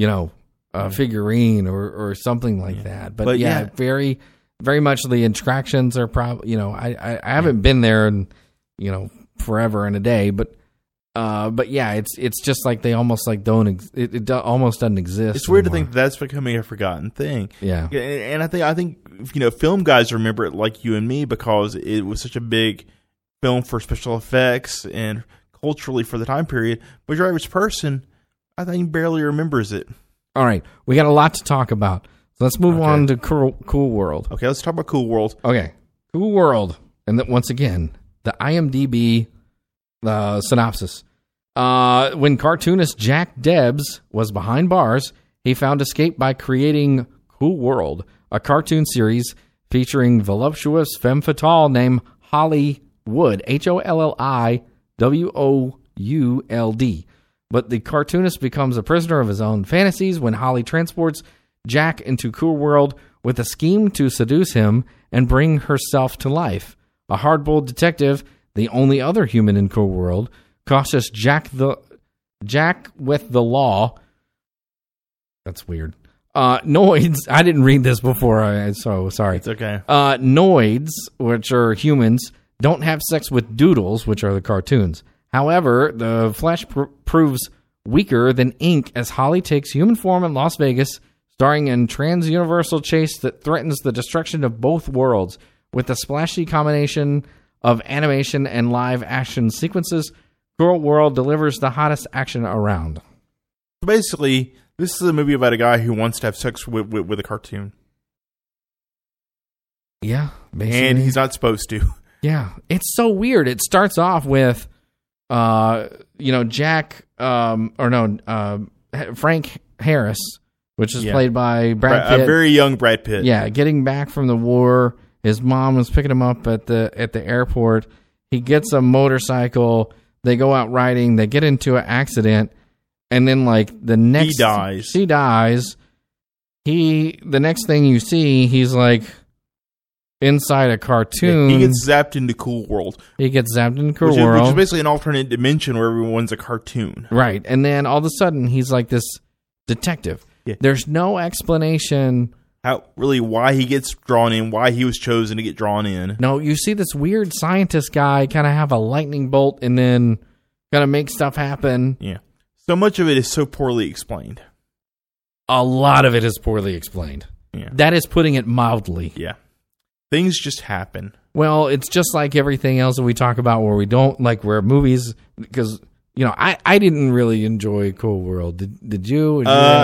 a figurine or something like that. But yeah, very, very much the attractions are probably, I haven't been there in, forever and a day, but yeah, it's just like they almost like it almost doesn't exist. It's weird to think that's becoming a forgotten thing. Yeah. And I think film guys remember it like you and me because it was such a big film for special effects and culturally for the time period. But your average person, I think, barely remembers it. All right, we got a lot to talk about. So let's move on to Cool World. Okay, let's talk about Cool World. Okay, Cool World. And once again, the IMDb synopsis. When cartoonist Jack Debs was behind bars, he found escape by creating Cool World, a cartoon series featuring voluptuous femme fatale named Holly Wood, HOLLIWOULD. But the cartoonist becomes a prisoner of his own fantasies when Holly transports Jack into Cool World with a scheme to seduce him and bring herself to life. A hard-boiled detective, the only other human in Cool World, cautious Jack with the law. That's weird. Noids. I didn't read this before, so sorry. It's okay. Noids, which are humans, don't have sex with doodles, which are the cartoons. However, the flesh proves weaker than ink as Holly takes human form in Las Vegas, starring in trans-universal chase that threatens the destruction of both worlds. With a splashy combination of animation and live-action sequences, Cool World delivers the hottest action around. Basically, this is a movie about a guy who wants to have sex with a cartoon. Yeah, basically. And he's not supposed to. Yeah, it's so weird. It starts off with... Jack, Frank Harris, which is played by Brad Pitt. A very young Brad Pitt. Yeah, getting back from the war. His mom was picking him up at the airport. He gets a motorcycle. They go out riding. They get into an accident. And then, like, he dies. He dies. The next thing you see, he's like... inside a cartoon. He gets zapped into Cool World. Which is basically an alternate dimension where everyone's a cartoon. Right. And then all of a sudden, he's like this detective. Yeah. There's no explanation why he gets drawn in, why he was chosen to get drawn in. No, you see this weird scientist guy kind of have a lightning bolt and then kind of make stuff happen. Yeah. So much of it is so poorly explained. A lot of it is poorly explained. Yeah. That is putting it mildly. Yeah. Things just happen. Well, it's just like everything else that we talk about where we don't like where movies, because, I didn't really enjoy Cool World. Did you?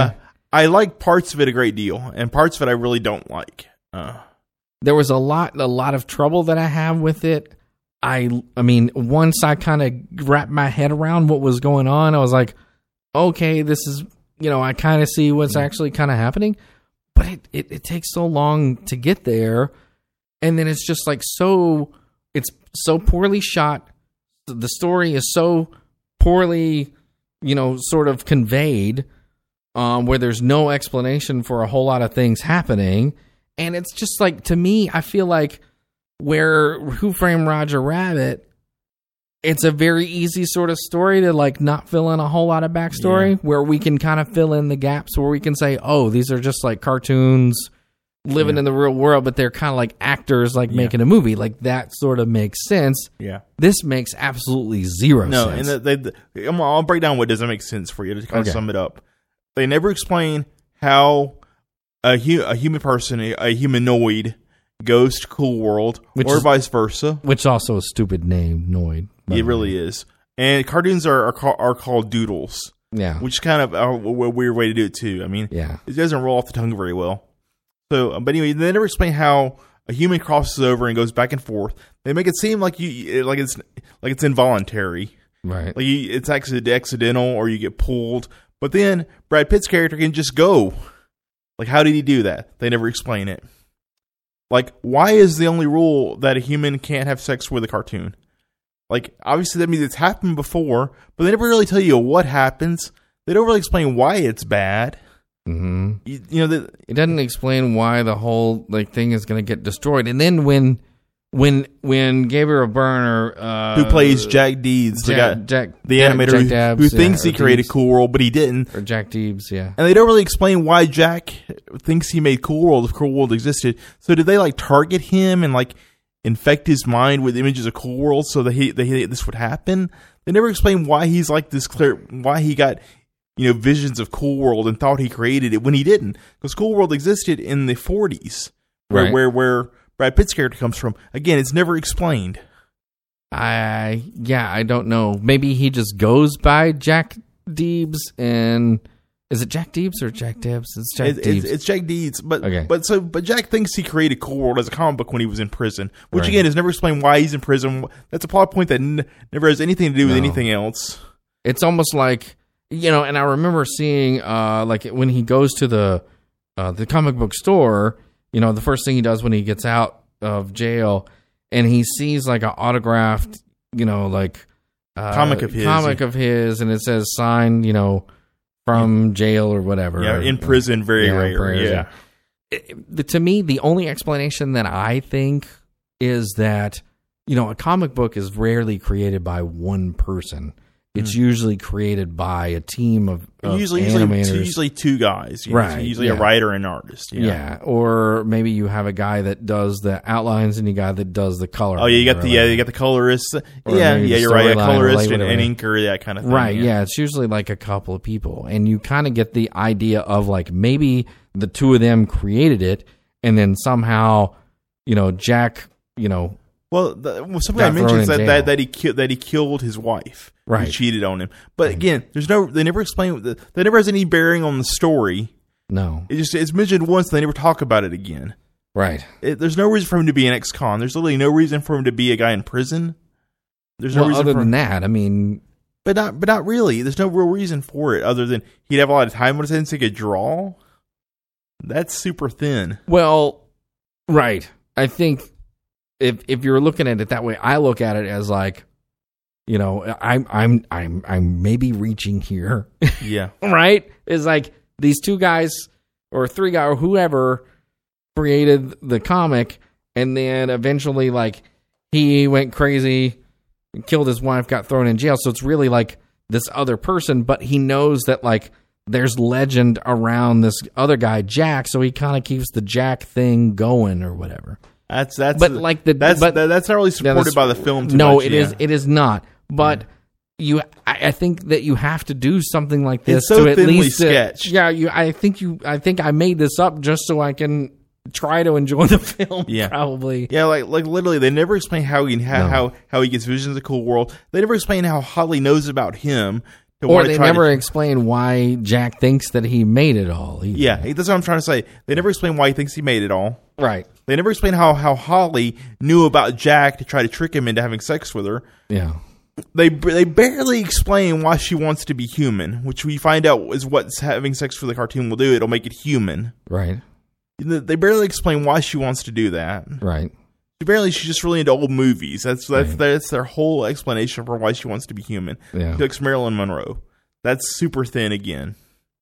I like parts of it a great deal, and parts of it I really don't like. There was a lot of trouble that I have with it. I mean, once I kind of wrapped my head around what was going on, I was like, okay, this is, I kind of see what's actually kind of happening, but it takes so long to get there, and then it's just like it's so poorly shot. The story is so poorly, sort of conveyed, where there's no explanation for a whole lot of things happening. And it's just like, to me, I feel like where Who Framed Roger Rabbit, it's a very easy sort of story to like not fill in a whole lot of backstory, where we can kind of fill in the gaps, where we can say, oh, these are just like cartoons living in the real world, but they're kind of like actors like making a movie. Like that sort of makes sense. Yeah. This makes absolutely zero sense. And I'll break down what doesn't make sense for you to kind of sum it up. They never explain how a human person, a humanoid, goes to Cool World, or vice versa. Which is also a stupid name, Noid. It really is. And cartoons are called doodles. Yeah. Which is kind of a weird way to do it, too. I mean, it doesn't roll off the tongue very well. So, but anyway, they never explain how a human crosses over and goes back and forth. They make it seem like it's involuntary. Right. Like it's accidental, or you get pulled. But then Brad Pitt's character can just go. Like, how did he do that? They never explain it. Like, why is the only rule that a human can't have sex with a cartoon? Like, obviously that means it's happened before, but they never really tell you what happens. They don't really explain why it's bad. Mm-hmm. It doesn't explain why the whole thing is going to get destroyed. And then when Gabriel Byrne, who plays Jack Deeds, the animator who thinks he created Cool World, but he didn't, or Jack Deebs, and they don't really explain why Jack thinks he made Cool World if Cool World existed. So did they like target him and like infect his mind with images of Cool World so that this would happen? They never explain why he's like this why he got visions of Cool World and thought he created it when he didn't, because Cool World existed in the 40s, where Brad Pitt's character comes from. Again, it's never explained. I don't know. Maybe he just goes by Jack Deebs, and is it Jack Deebs or Jack Debs? It's Jack Deebs. It's Jack Deeds, but Jack thinks he created Cool World as a comic book when he was in prison, which again is never explained why he's in prison. That's a plot point that never has anything to do with anything else. It's almost like, and I remember seeing like when he goes to the comic book store. The first thing he does when he gets out of jail, and he sees like an autographed, comic of his, and it says signed, from jail or whatever. Yeah, in prison, very rare. Yeah. To me, the only explanation that I think is that, a comic book is rarely created by one person. It's usually created by a team of animators. Usually two guys. Right. Usually a writer and an artist. Yeah. Or maybe you have a guy that does the outlines and a guy that does the color. Oh, yeah, you got the colorist. You're right. A colorist and inker, that kind of thing. Right, yeah. It's usually like a couple of people. And you kind of get the idea of like maybe the two of them created it, and then somehow, Jack, Well, some guy mentions that he killed his wife. Right. He cheated on him. But again, they never explain. That never has any bearing on the story. No. It's mentioned once. They never talk about it again. Right. There's no reason for him to be an ex-con. There's literally no reason for him to be a guy in prison. There's no reason other than that. I mean, but not really. There's no real reason for it other than he'd have a lot of time on his hands to get draw. That's super thin. Well, right. I think if you're looking at it that way, I look at it as like, I'm maybe reaching here. Yeah. Right? It's like these two guys or three guys or whoever created the comic, and then eventually like he went crazy, killed his wife, got thrown in jail. So it's really like this other person, but he knows that like there's legend around this other guy, Jack, so he kind of keeps the Jack thing going or whatever. That's not really supported by the film too no, much. It is not. But I think that you have to do something like this it's so to at thinly least sketched. I think I made this up just so I can try to enjoy the film. Yeah, probably. Yeah, like literally, they never explain how he gets visions of the cool world. They never explain how Holly knows about him. Or they never explain why Jack thinks that he made it all. Either. Yeah, that's what I'm trying to say. They never explain why he thinks he made it all. Right. They never explain how Holly knew about Jack to try to trick him into having sex with her. Yeah. They barely explain why she wants to be human, which we find out is what having sex with the cartoon will do. It'll make it human. Right. They barely explain why she wants to do that. Right. Apparently, she's just really into old movies. That's their whole explanation for why she wants to be human. Yeah. She likes Marilyn Monroe. That's super thin again.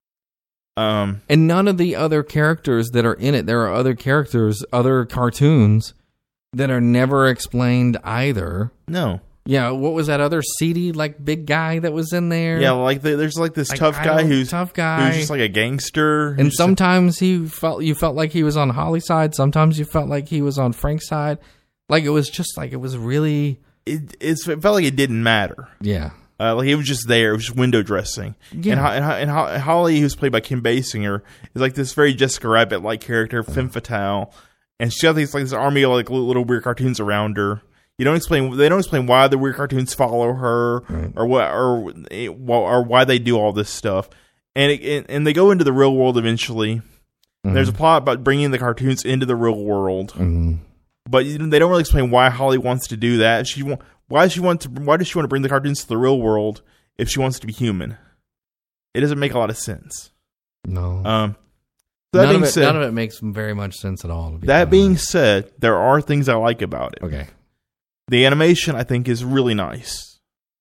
And none of the other characters that are in it, there are other characters, other cartoons that are never explained either. No. Yeah, what was that other seedy, big guy that was in there? Yeah, there's this tough guy who's just like a gangster. And sometimes you felt like he was on Holly's side. Sometimes you felt like he was on Frank's side. It was just it was really. It felt like it didn't matter. Yeah. He was just there. It was just window dressing. Yeah. And Holly, who's played by Kim Basinger, is like this very Jessica Rabbit-like character, femme fatale, and she got this army of little weird cartoons around her. They don't explain why the weird cartoons follow her, right, or why they do all this stuff, and they go into the real world eventually. Mm-hmm. There's a plot about bringing the cartoons into the real world, mm-hmm, but they don't really explain why Holly wants to do that. Why does she want to bring the cartoons to the real world if she wants to be human? It doesn't make a lot of sense. No. None of it makes very much sense at all. That being said, there are things I like about it. Okay. The animation, I think, is really nice.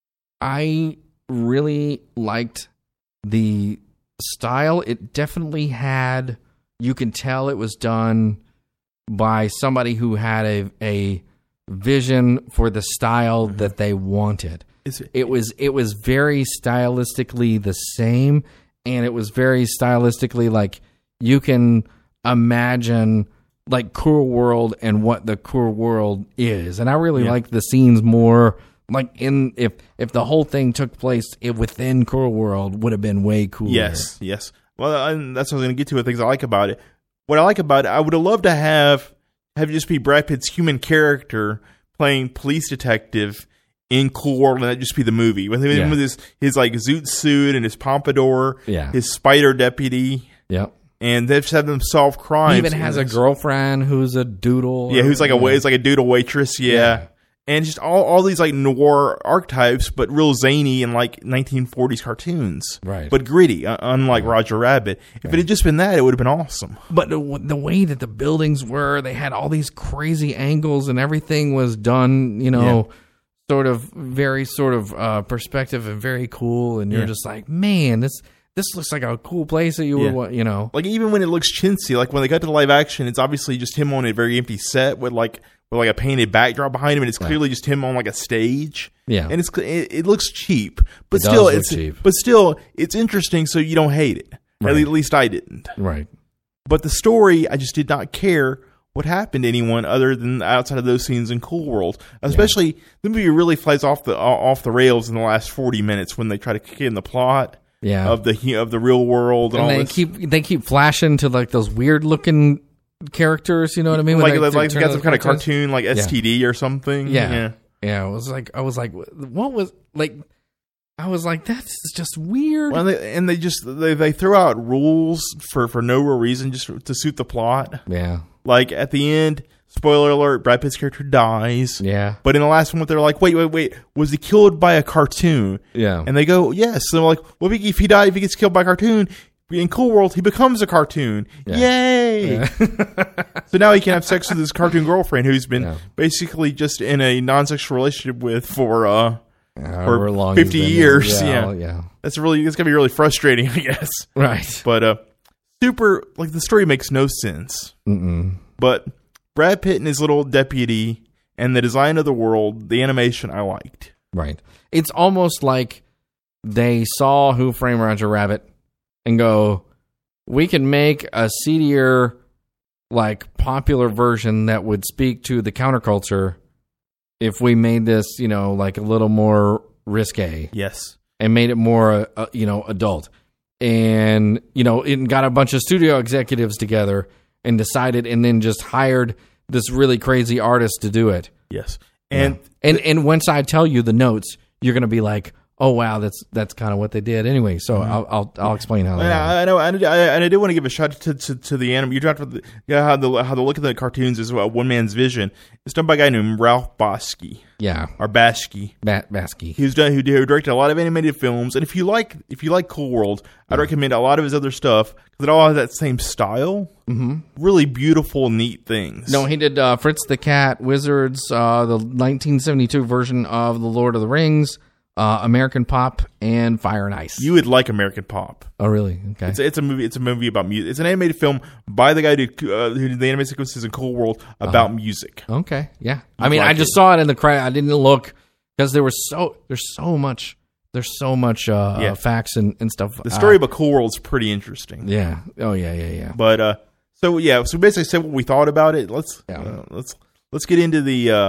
I really liked the style. It definitely had, you can tell it was done by somebody who had a vision for the style that they wanted. It was very stylistically the same, and it was very stylistically you can imagine Cool World and what the Cool World is. And I really like the scenes more if the whole thing took place within Cool World would have been way cooler. Yes. Well, that's what I was going to get to with things I like about it. What I like about it, I would have loved to have it just be Brad Pitt's human character playing police detective in Cool World, and that just be the movie. With him with his zoot suit and his pompadour, his spider deputy. Yep. And they just have them solve crimes. He even has a girlfriend who's a doodle. Yeah, who's like a doodle waitress. Yeah. And just all these noir archetypes, but real zany and 1940s cartoons. Right. But gritty, unlike Roger Rabbit. If it had just been that, it would have been awesome. But the way that the buildings were, they had all these crazy angles and everything was done, sort of perspective and very cool. And you're just like, man, this looks like a cool place that you would want, even when it looks chintzy, when they got to the live action, it's obviously just him on a very empty set with a painted backdrop behind him, and it's clearly just him on a stage. Yeah, and it looks cheap, but still it's interesting, so you don't hate it. Right. At least I didn't. Right. But the story, I just did not care what happened to anyone other than outside of those scenes in Cool World. Especially the movie really flies off the rails in the last 40 minutes when they try to kick in the plot. Yeah. Of the real world, and they keep flashing to those weird looking characters. You know what I mean? They got some kind of cartoon STD or something. Yeah. I was like, what was I was like, that's just weird. Well, they throw out rules for no real reason, just to suit the plot. Yeah. At the end, spoiler alert, Brad Pitt's character dies. Yeah. But in the last one, they're like, wait, was he killed by a cartoon? Yeah. And they go, yes. So they're like, well, if he gets killed by a cartoon, in Cool World, he becomes a cartoon. Yeah. Yay! Yeah. So now he can have sex with his cartoon girlfriend, who's been basically just in a non-sexual relationship with for 50 years. Yeah. It's gonna be really frustrating, I guess. Right. But super, the story makes no sense. Mm-mm. But Brad Pitt and his little deputy and the design of the world, the animation I liked. Right. It's almost like they saw Who Framed Roger Rabbit and go, we can make a seedier, like, popular version that would speak to the counterculture if we made this, like a little more risque. Yes. And made it more, adult. And, it got a bunch of studio executives together and decided, and then just hired this really crazy artist to do it. Yes. And once I tell you the notes, you're going to be like, oh wow, that's kind of what they did anyway. So I'll explain how. I know, and I do want to give a shout out to the anime. You talked about how the look of the cartoons is a one man's vision. It's done by a guy named Ralph Bakshi. Yeah, or Bashki. Bashki. Who directed a lot of animated films. And if you like Cool World, I'd recommend a lot of his other stuff because it all has that same style. Mm-hmm. Really beautiful, neat things. No, he did Fritz the Cat, Wizards, the 1972 version of The Lord of the Rings. American Pop and Fire and Ice. You would like American Pop. Oh, really? Okay. It's a movie. It's a movie about music. It's an animated film by the guy who did the animated sequences in Cool World about music. Okay, yeah. I just saw it in the credit. I didn't look because there's so much facts and stuff. The story about Cool World's pretty interesting. Yeah. Oh yeah. But so basically said what we thought about it. Let's get into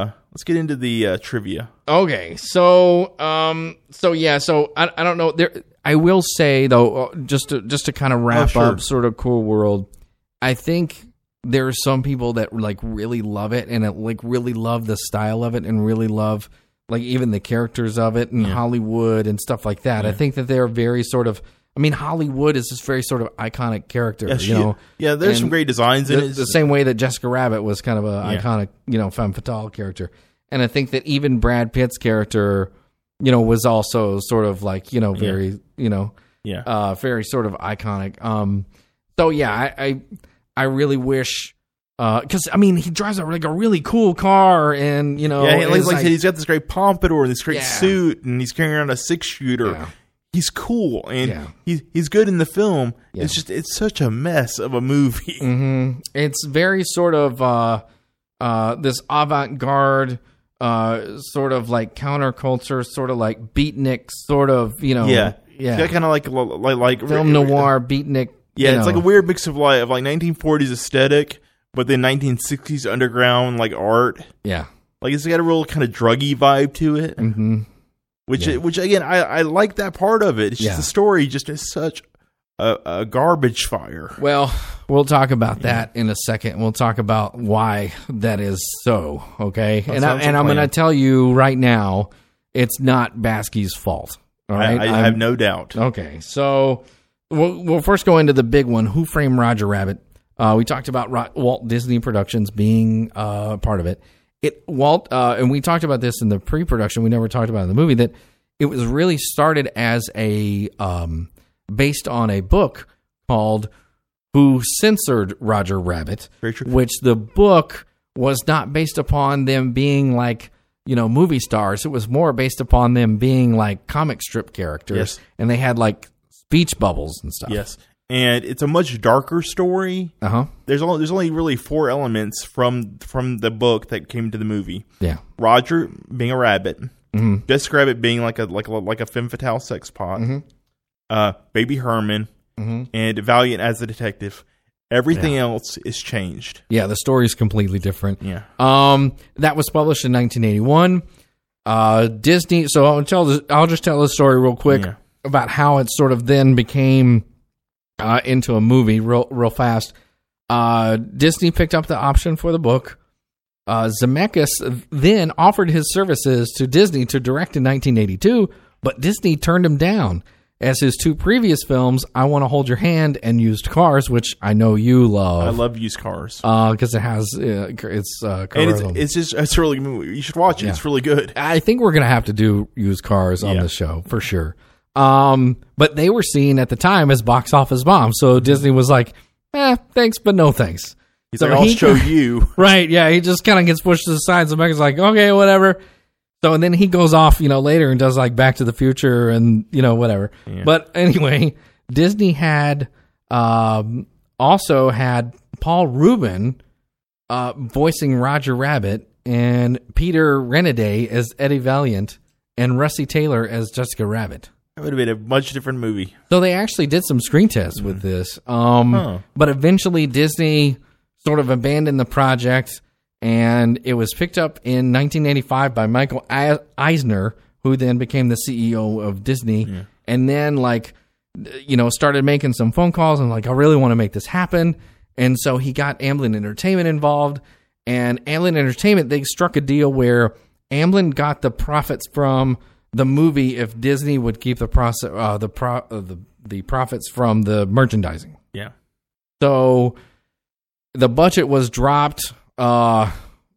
the trivia. Okay, so I don't know. I will say though, just to kind of wrap up sort of Cool World. I think there are some people that like really love it and really love the style of it and really love like even the characters of it and Hollywood and stuff like that. I think that they're very sort of. I mean, Hollywood is this very sort of iconic character, Yeah, there's some great designs in it. The same way that Jessica Rabbit was kind of an iconic, femme fatale character. And I think that even Brad Pitt's character, was also sort of like, very, very sort of iconic. I really wish, because he drives a really cool car, and like I said, he's got this great pompadour and this great suit, and he's carrying around a 6-shooter. Yeah. He's cool, and he's good in the film. Yeah. It's such a mess of a movie. Mm-hmm. It's very sort of this avant-garde, sort of like counterculture, sort of like beatnik, sort of kind of like film noir beatnik. Yeah, it's like a weird mix of like 1940s aesthetic, but then 1960s underground like art. Yeah, like it's got a real kind of druggy vibe to it. Mm-hmm. Which again, I like that part of it. It's just the story just is such a garbage fire. Well, we'll talk about that in a second. We'll talk about why that is so, okay? And I'm going to tell you right now, it's not Baski's fault, all right? I have no doubt. Okay, so we'll first go into the big one, Who Framed Roger Rabbit? We talked about Walt Disney Productions being part of it. And we talked about this in the pre-production. We never talked about it in the movie, that it was really started as a based on a book called Who Censored Roger Rabbit, which the book was not based upon them being like, movie stars. It was more based upon them being like comic strip characters, and they had like speech bubbles and stuff. Yes. And it's a much darker story. Uh-huh. There's only really 4 elements from the book that came to the movie. Yeah. Roger being a rabbit, mm-hmm. Jessica Rabbit being like a femme fatale sex pot, mm-hmm. Baby Herman, mm-hmm. and Valiant as a detective. Everything else is changed. Yeah, the story's completely different. Yeah. That was published in 1981. Disney. So I'll just tell the story real quick about how it sort of then became. Into a movie real fast. Disney picked up the option for the book. Zemeckis then offered his services to Disney to direct in 1982, but Disney turned him down, as his 2 previous films, I Want to Hold Your Hand and Used Cars, which I know you love. I love Used Cars. Because it has, it's a really good movie. You should watch it. Yeah. It's really good. I think we're going to have to do Used Cars on the show, for sure. But they were seen at the time as box office bombs. So Disney was like, thanks, but no thanks. He's like, I'll show you. Right. Yeah. He just kind of gets pushed to the side. So Megan's like, okay, whatever. So, and then he goes off, later and does like Back to the Future and, whatever. Yeah. But anyway, Disney had, also had Paul Rubin, voicing Roger Rabbit, and Peter Renaday as Eddie Valiant, and Russi Taylor as Jessica Rabbit. That would have been a much different movie. So they actually did some screen tests with this. But eventually Disney sort of abandoned the project, and it was picked up in 1985 by Michael Eisner, who then became the CEO of Disney. Yeah. And then, started making some phone calls and I really want to make this happen. And so he got Amblin Entertainment involved. And Amblin Entertainment, they struck a deal where Amblin got the profits from the movie if Disney would keep the profits from the merchandising. Yeah. So the budget was dropped from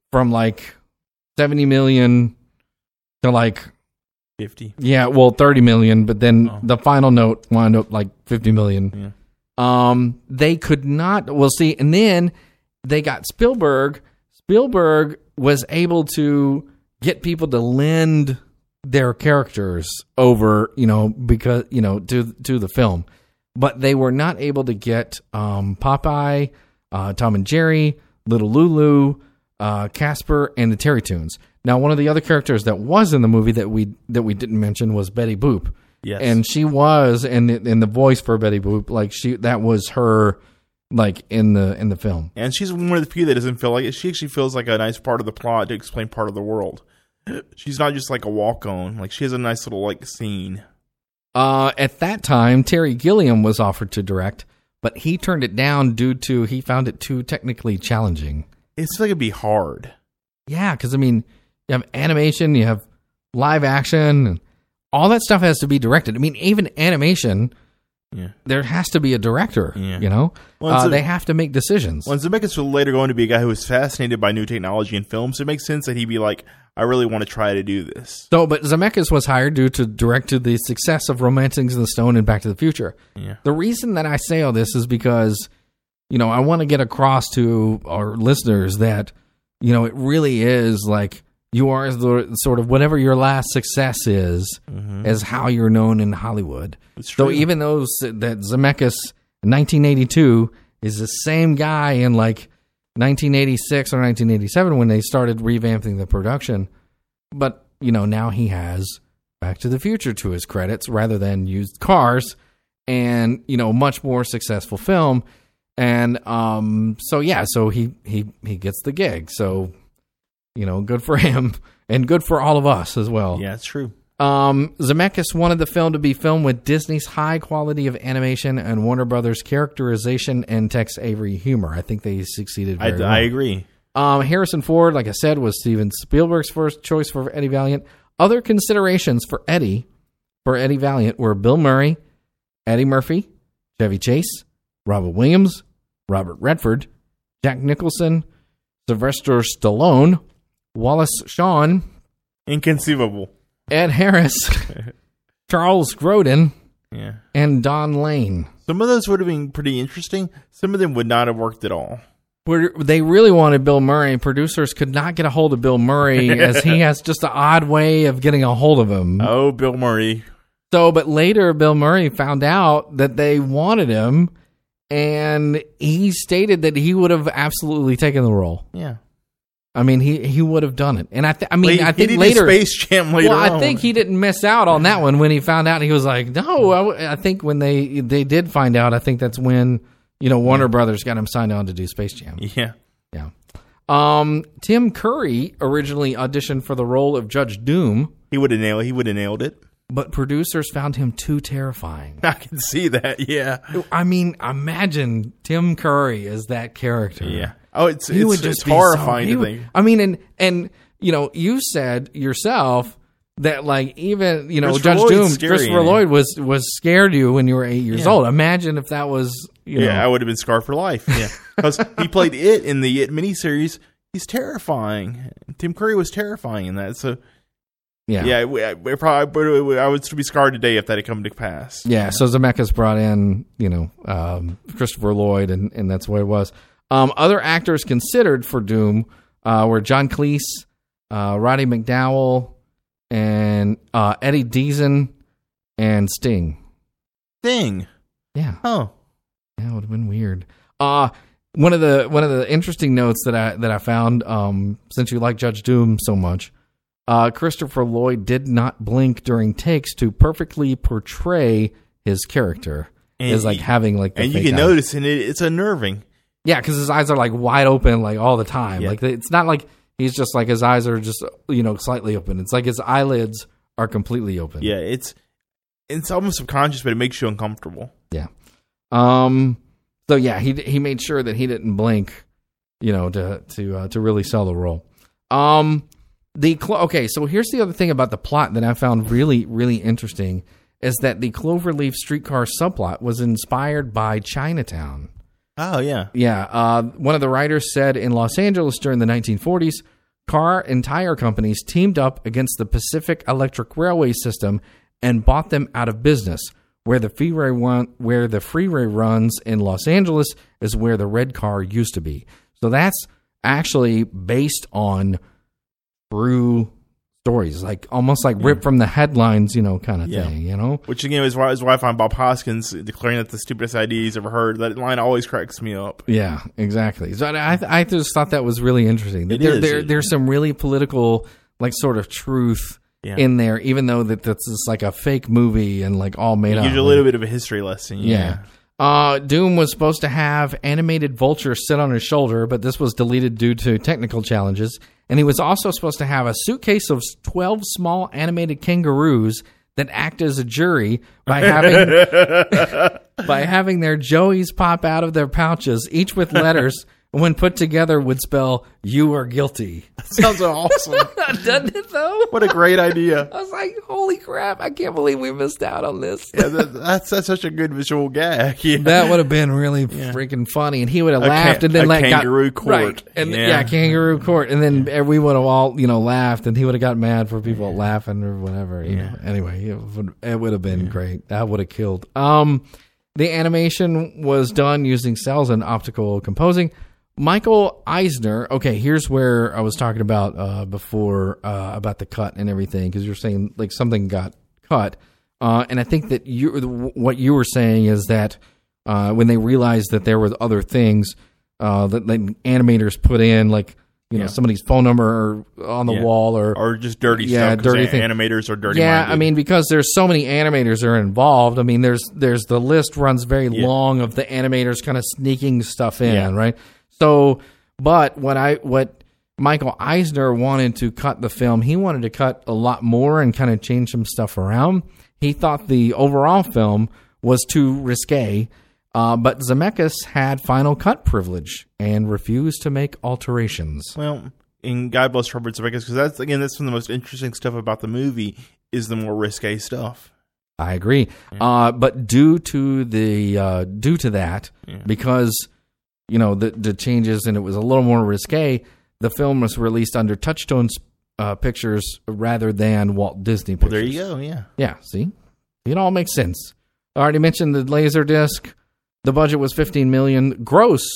70 million to 50. Yeah, well, 30 million, but then the final note wound up 50 million. Yeah. They could not, and then they got Spielberg. Spielberg was able to get people to lend their characters over, because, to the film. But they were not able to get Popeye, Tom and Jerry, Little Lulu, Casper, and the Terrytoons. Now, one of the other characters that was in the movie that we didn't mention was Betty Boop. Yes. And she was in the voice for Betty Boop, that was her in the film. And she's one of the few that doesn't feel like it. She actually feels like a nice part of the plot to explain part of the world. She's not just a walk-on. She has a nice little scene. At that time, Terry Gilliam was offered to direct, but he turned it down due to he found it too technically challenging. It's it'd be hard. Yeah, because you have animation, you have live action, and all that stuff has to be directed. Even animation, there has to be a director. Yeah. They have to make decisions. Well, Zemeckis will later going to be a guy who is fascinated by new technology in film, so it makes sense that he'd be I really want to try to do this. But Zemeckis was hired to direct to the success of Romancing the Stone and Back to the Future. Yeah. The reason that I say all this is because, I want to get across to our listeners that, it really is you are the sort of whatever your last success is, as how you're known in Hollywood. So even though that Zemeckis in 1982 is the same guy in 1986 or 1987 when they started revamping the production, but now he has Back to the Future to his credits rather than used cars, and much more successful film, and so he gets the gig. So good for him and good for all of us as well. Yeah, it's true. Zemeckis wanted the film to be filmed with Disney's high quality of animation and Warner Brothers characterization and Tex Avery humor. I think they succeeded very well. I agree. Harrison Ford, like I said, was Steven Spielberg's first choice for Eddie Valiant. Other considerations for Eddie Valiant were Bill Murray, Eddie Murphy, Chevy Chase, Robert Williams, Robert Redford, Jack Nicholson, Sylvester Stallone, Wallace Shawn, inconceivable, Ed Harris, Charles Grodin, and Don Lane. Some of those would have been pretty interesting. Some of them would not have worked at all. They really wanted Bill Murray. Producers could not get a hold of Bill Murray as he has just an odd way of getting a hold of him. Oh, Bill Murray. But later Bill Murray found out that they wanted him, and he stated that he would have absolutely taken the role. Yeah. He would have done it. And I think he later Space Jam later on. I think he didn't miss out on that one when he found out. He was like, no, I think when they did find out, I think that's when, Warner Brothers got him signed on to do Space Jam. Yeah. Yeah. Tim Curry originally auditioned for the role of Judge Doom. He would have nailed it. But producers found him too terrifying. I can see that, yeah. Imagine Tim Curry as that character. Yeah. Oh, it's horrifying to think. And you said yourself that even Christopher Judge Lloyd's Doom, scary, Christopher Lloyd was scared you when you were 8 years old. Imagine if that was I would have been scarred for life. Yeah, because he played It in the It miniseries. He's terrifying. Tim Curry was terrifying in that. So I would be scarred today if that had come to pass. Yeah. So Zemeckis brought in Christopher Lloyd, and that's what it was. Other actors considered for Doom were John Cleese, Roddy McDowall, and Eddie Deason, and Sting. Sting? Yeah. Oh. Yeah, it would have been weird. One of the interesting notes that I found, since you like Judge Doom so much, Christopher Lloyd did not blink during takes to perfectly portray his character. Is like having like, and you can notice, and it's unnerving. Yeah, because his eyes are like wide open, like all the time. Yeah. Like it's not like he's just like his eyes are just slightly open. It's like his eyelids are completely open. Yeah, it's almost subconscious, but it makes you uncomfortable. Yeah. So yeah, he made sure that he didn't blink, to really sell the role. Okay, so here's the other thing about the plot that I found really, really interesting is that the Cloverleaf streetcar subplot was inspired by Chinatown. Oh, yeah. Yeah. One of the writers said in Los Angeles during the 1940s, car and tire companies teamed up against the Pacific Electric Railway system and bought them out of business. Where the freeway runs in Los Angeles is where the red car used to be. So that's actually based on true stories, like almost like ripped from the headlines, kind of thing, Which again is why I find Bob Hoskins declaring that the stupidest idea he's ever heard. That line always cracks me up. Yeah, exactly. So I just thought that was really interesting. There's some really political, like sort of truth in there, even though that's just like a fake movie and like all made up. Gives you a little bit of a history lesson. Yeah. Doom was supposed to have animated Vulture sit on his shoulder, but this was deleted due to technical challenges. And he was also supposed to have a suitcase of 12 small animated kangaroos that act as a jury by having their joeys pop out of their pouches, each with letters. When put together, would spell "you are guilty." That sounds awesome. Doesn't it, though? What a great idea. I was like, holy crap, I can't believe we missed out on this. Yeah, that's such a good visual gag. Yeah. That would have been really freaking funny. And he would have laughed and then kangaroo court. Right. And kangaroo court. And then we would have all, laughed, and he would have got mad for people laughing or whatever. Anyway, it would have been great. That would have killed. The animation was done using cells and optical composing. Michael Eisner. Okay, here's where I was talking about before about the cut and everything, because you're saying like something got cut, and I think that what you were saying is that when they realized that there were other things that the animators put in, like somebody's phone number on the wall or just dirty stuff. Dirty thing. Animators are dirty. Yeah, minded. I mean, because there's so many animators that are involved. I mean, there's the list runs very long of the animators kind of sneaking stuff in, right? So, but what Michael Eisner wanted to cut the film, he wanted to cut a lot more and kind of change some stuff around. He thought the overall film was too risque, but Zemeckis had final cut privilege and refused to make alterations. Well, in God bless Robert Zemeckis, because that's one of the most interesting stuff about the movie is the more risque stuff. I agree, but due to that, because the changes, and it was a little more risque, the film was released under Touchstone Pictures rather than Walt Disney Pictures. Well, there you go, yeah. Yeah, see? It all makes sense. I already mentioned the Laserdisc. The budget was $15 million. Gross,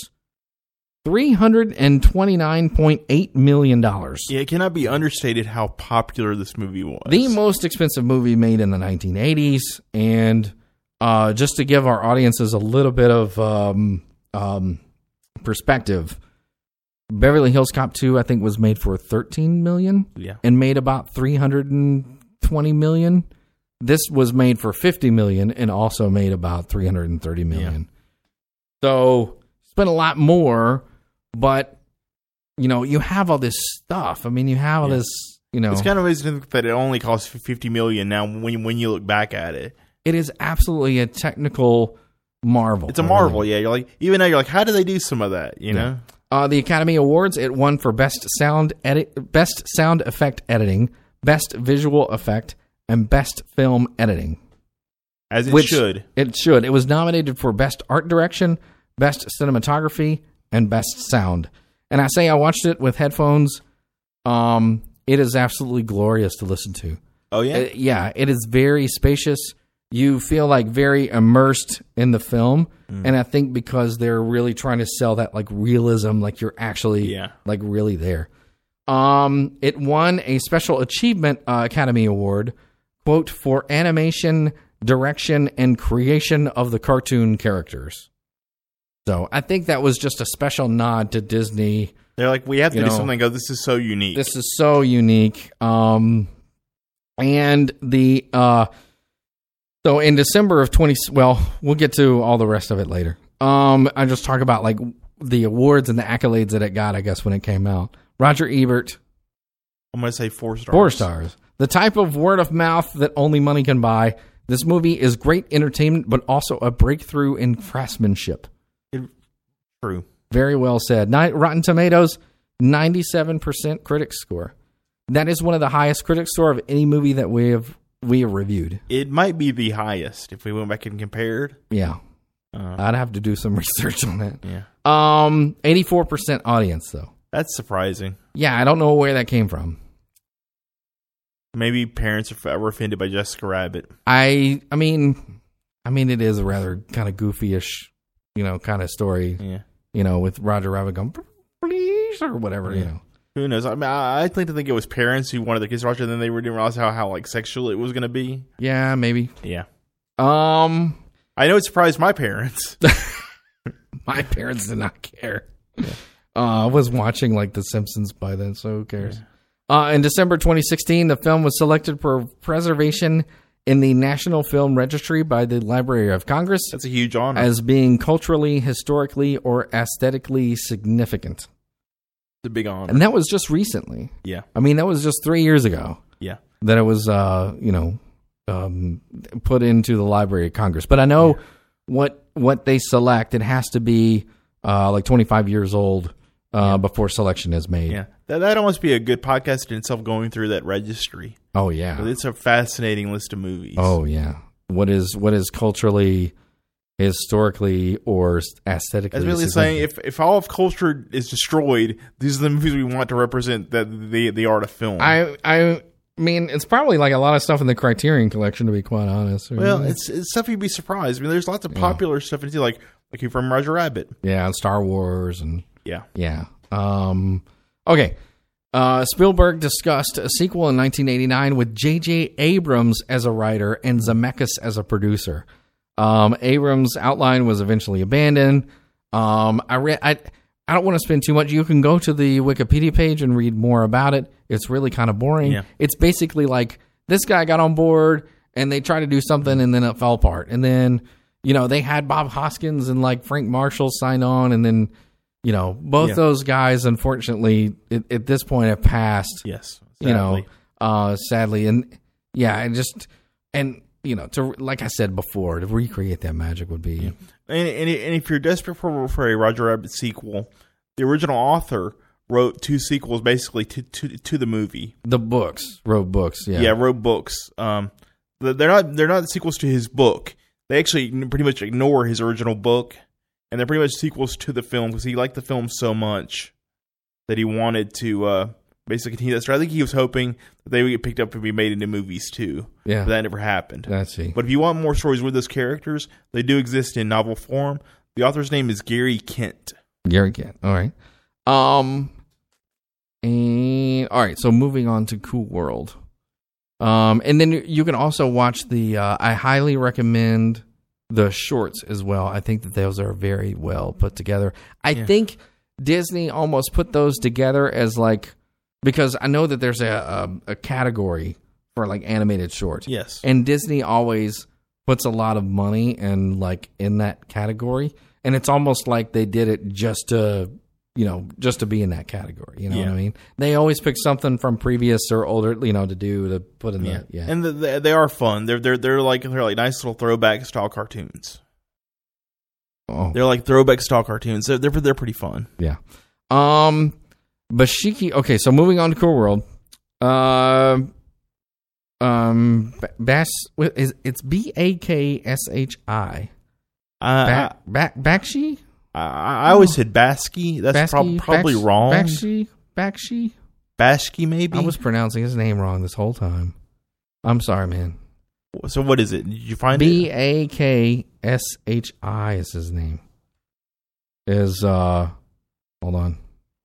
$329.8 million. Yeah, it cannot be understated how popular this movie was. The most expensive movie made in the 1980s. And just to give our audiences a little bit of perspective, Beverly Hills Cop 2 I think was made for $13 million and made about $320 million. This was made for $50 million and also made about $330 million. So spent a lot more, but you have all this stuff. I mean, you have all this, It's kind of amazing that it only costs $50 million now when you look back at it. It is absolutely a technical marvel. It's a marvel, yeah. You're like, even now, you're like, how do they do some of that? You know. The Academy Awards, it won for best sound effect editing, best visual effect, and best film editing. As it should. It should. It was nominated for best art direction, best cinematography, and best sound. And I say I watched it with headphones. It is absolutely glorious to listen to. Oh yeah, yeah. It is very spacious. You feel like very immersed in the film, and I think because they're really trying to sell that like realism, like you're actually like really there. It won a Special Achievement Academy Award, quote, for animation, direction, and creation of the cartoon characters. So I think that was just a special nod to Disney They're like, we have to do something. Go, this is so unique. This is so unique. And the so in December of we'll get to all the rest of it later. I just talk about like the awards and the accolades that it got, I guess, when it came out. Roger Ebert. I'm going to say 4 stars. 4 stars. The type of word of mouth that only money can buy. This movie is great entertainment, but also a breakthrough in craftsmanship. True. Very well said. Rotten Tomatoes, 97% critic score. That is one of the highest critic score of any movie that we have reviewed. It might be the highest if we went back and compared. Yeah. I'd have to do some research on that. Yeah. 84% audience, though. That's surprising. Yeah, I don't know where that came from. Maybe parents were offended by Jessica Rabbit. I mean, it is a rather kind of goofy-ish, kind of story. Yeah. With Roger Rabbit going, please, or whatever, Who knows? I mean, I think it was parents who wanted the kids to watch it, and then they didn't realize how like sexual it was going to be. Yeah, maybe. Yeah. I know it surprised my parents. My parents did not care. Yeah. I was watching like The Simpsons by then, so who cares? Yeah. In December 2016, the film was selected for preservation in the National Film Registry by the Library of Congress. That's a huge honor. As being culturally, historically, or aesthetically significant. It's a big honor. And that was just recently. Yeah. I mean, that was just 3 years ago. Yeah. That it was, put into the Library of Congress. But I know what they select, it has to be like 25 years old before selection is made. Yeah. That'd almost be a good podcast in itself, going through that registry. Oh, yeah. It's a fascinating list of movies. Oh, yeah. What is culturally, historically, or aesthetically? That's really saying if all of culture is destroyed, these are the movies we want to represent the art of film. I mean, it's probably like a lot of stuff in the Criterion Collection, to be quite honest. Well, it's stuff you'd be surprised. I mean, there's lots of popular stuff in it, like from Roger Rabbit. Yeah, and Star Wars and yeah. Okay. Spielberg discussed a sequel in 1989 with J.J. Abrams as a writer and Zemeckis as a producer. Abrams' outline was eventually abandoned. I don't want to spend too much. You can go to the Wikipedia page and read more about it. It's really kind of boring. Yeah. It's basically like this guy got on board and they tried to do something and then it fell apart. And then, they had Bob Hoskins and like Frank Marshall sign on, and then, both those guys, unfortunately, at this point have passed. Yes. Sadly. Sadly. And yeah, to, like I said before, to recreate that magic would be. Yeah. And if you're desperate for a Roger Rabbit sequel, the original author wrote 2 sequels basically to the movie. The books, wrote books, yeah. Yeah, wrote books. They're not sequels to his book. They actually pretty much ignore his original book, and they're pretty much sequels to the film because he liked the film so much that he wanted to basically continue that story. I think he was hoping that they would get picked up and be made into movies too. Yeah. But that never happened. Let's see. But if you want more stories with those characters, they do exist in novel form. The author's name is Gary Kent. All right. All right, so moving on to Cool World. And then you can also watch I highly recommend the shorts as well. I think that those are very well put together. I think Disney almost put those together as like, because I know that there's a category for like animated shorts. Yes. And Disney always puts a lot of money in that category. And it's almost like they did it just to be in that category. You know what I mean? They always pick something from previous or older, to put in that. Yeah. And they are fun. They're like nice little throwback style cartoons. Oh. They're like throwback style cartoons. They're pretty fun. Yeah. Bashiki. Okay, so moving on to Cool World. It's Bakshi. Bakshi. I always said Basky. That's probably wrong. Bakshi, maybe. I was pronouncing his name wrong this whole time. I'm sorry, man. So what is it? Did you find Bakshi is his name. Hold on.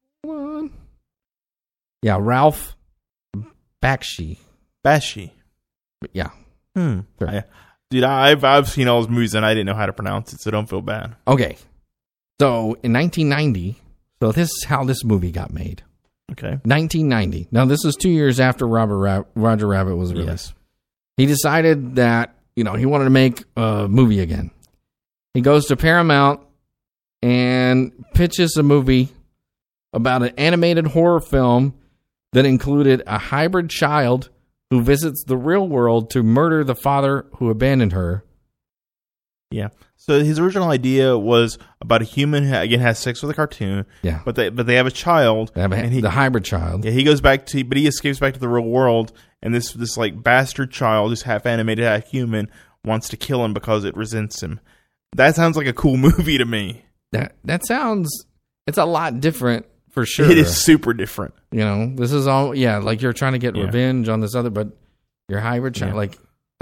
Yeah, Ralph Bakshi. Yeah. Sure. Dude, I've seen all those movies and I didn't know how to pronounce it, so don't feel bad. Okay. So in 1990, So this is how this movie got made. Okay. 1990. Now, this is 2 years after Roger Rabbit was released. Yes. He decided that, he wanted to make a movie again. He goes to Paramount and pitches a movie about an animated horror film that included a hybrid child who visits the real world to murder the father who abandoned her. Yeah. So his original idea was about a human who, again, has sex with a cartoon. Yeah. But they have a child. The hybrid child. Yeah, he goes back to, but he escapes back to the real world, and this like bastard child, who's half animated, half human, wants to kill him because it resents him. That sounds like a cool movie to me. That sounds, it's a lot different for sure. It is super different. This is all, like you're trying to get revenge on this other, but your hybrid child, like,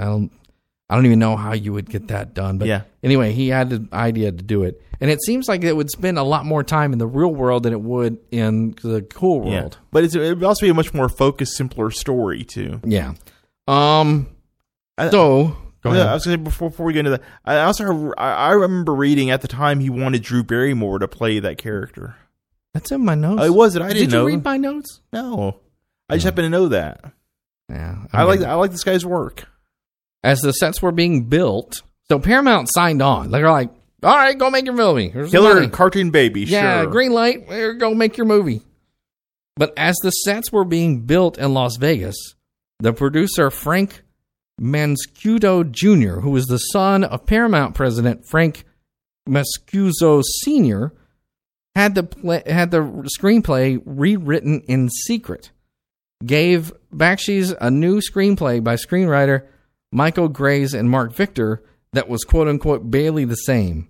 I don't even know how you would get that done. But anyway, he had the idea to do it. And it seems like it would spend a lot more time in the real world than it would in the cool world. Yeah. But it would also be a much more focused, simpler story, too. Yeah. Go ahead. I was going to say, before we get into that, I remember reading at the time he wanted Drew Barrymore to play that character. That's in my notes. Oh, it was it? I didn't know. Did you read my notes? No. I just happen to know that. Yeah. I like this guy's work. As the sets were being built, so Paramount signed on. They're like, all right, go make your movie. Killer cartoon baby, yeah, sure. Green light, go make your movie. But as the sets were being built in Las Vegas, the producer, Frank Mancuso Jr., who was the son of Paramount president Frank Mancuso Sr., had the screenplay rewritten in secret. Gave Bakshi's a new screenplay by screenwriter Michael Grays and Mark Victor that was quote-unquote barely the same.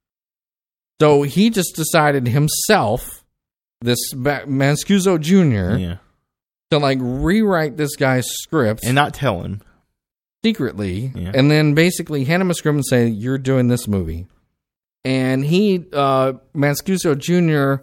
So he just decided himself, this Mancuso Jr., to like rewrite this guy's script. And not tell him. Secretly. Yeah. And then basically hand him a script and say, you're doing this movie. And he, Mancuso Jr.,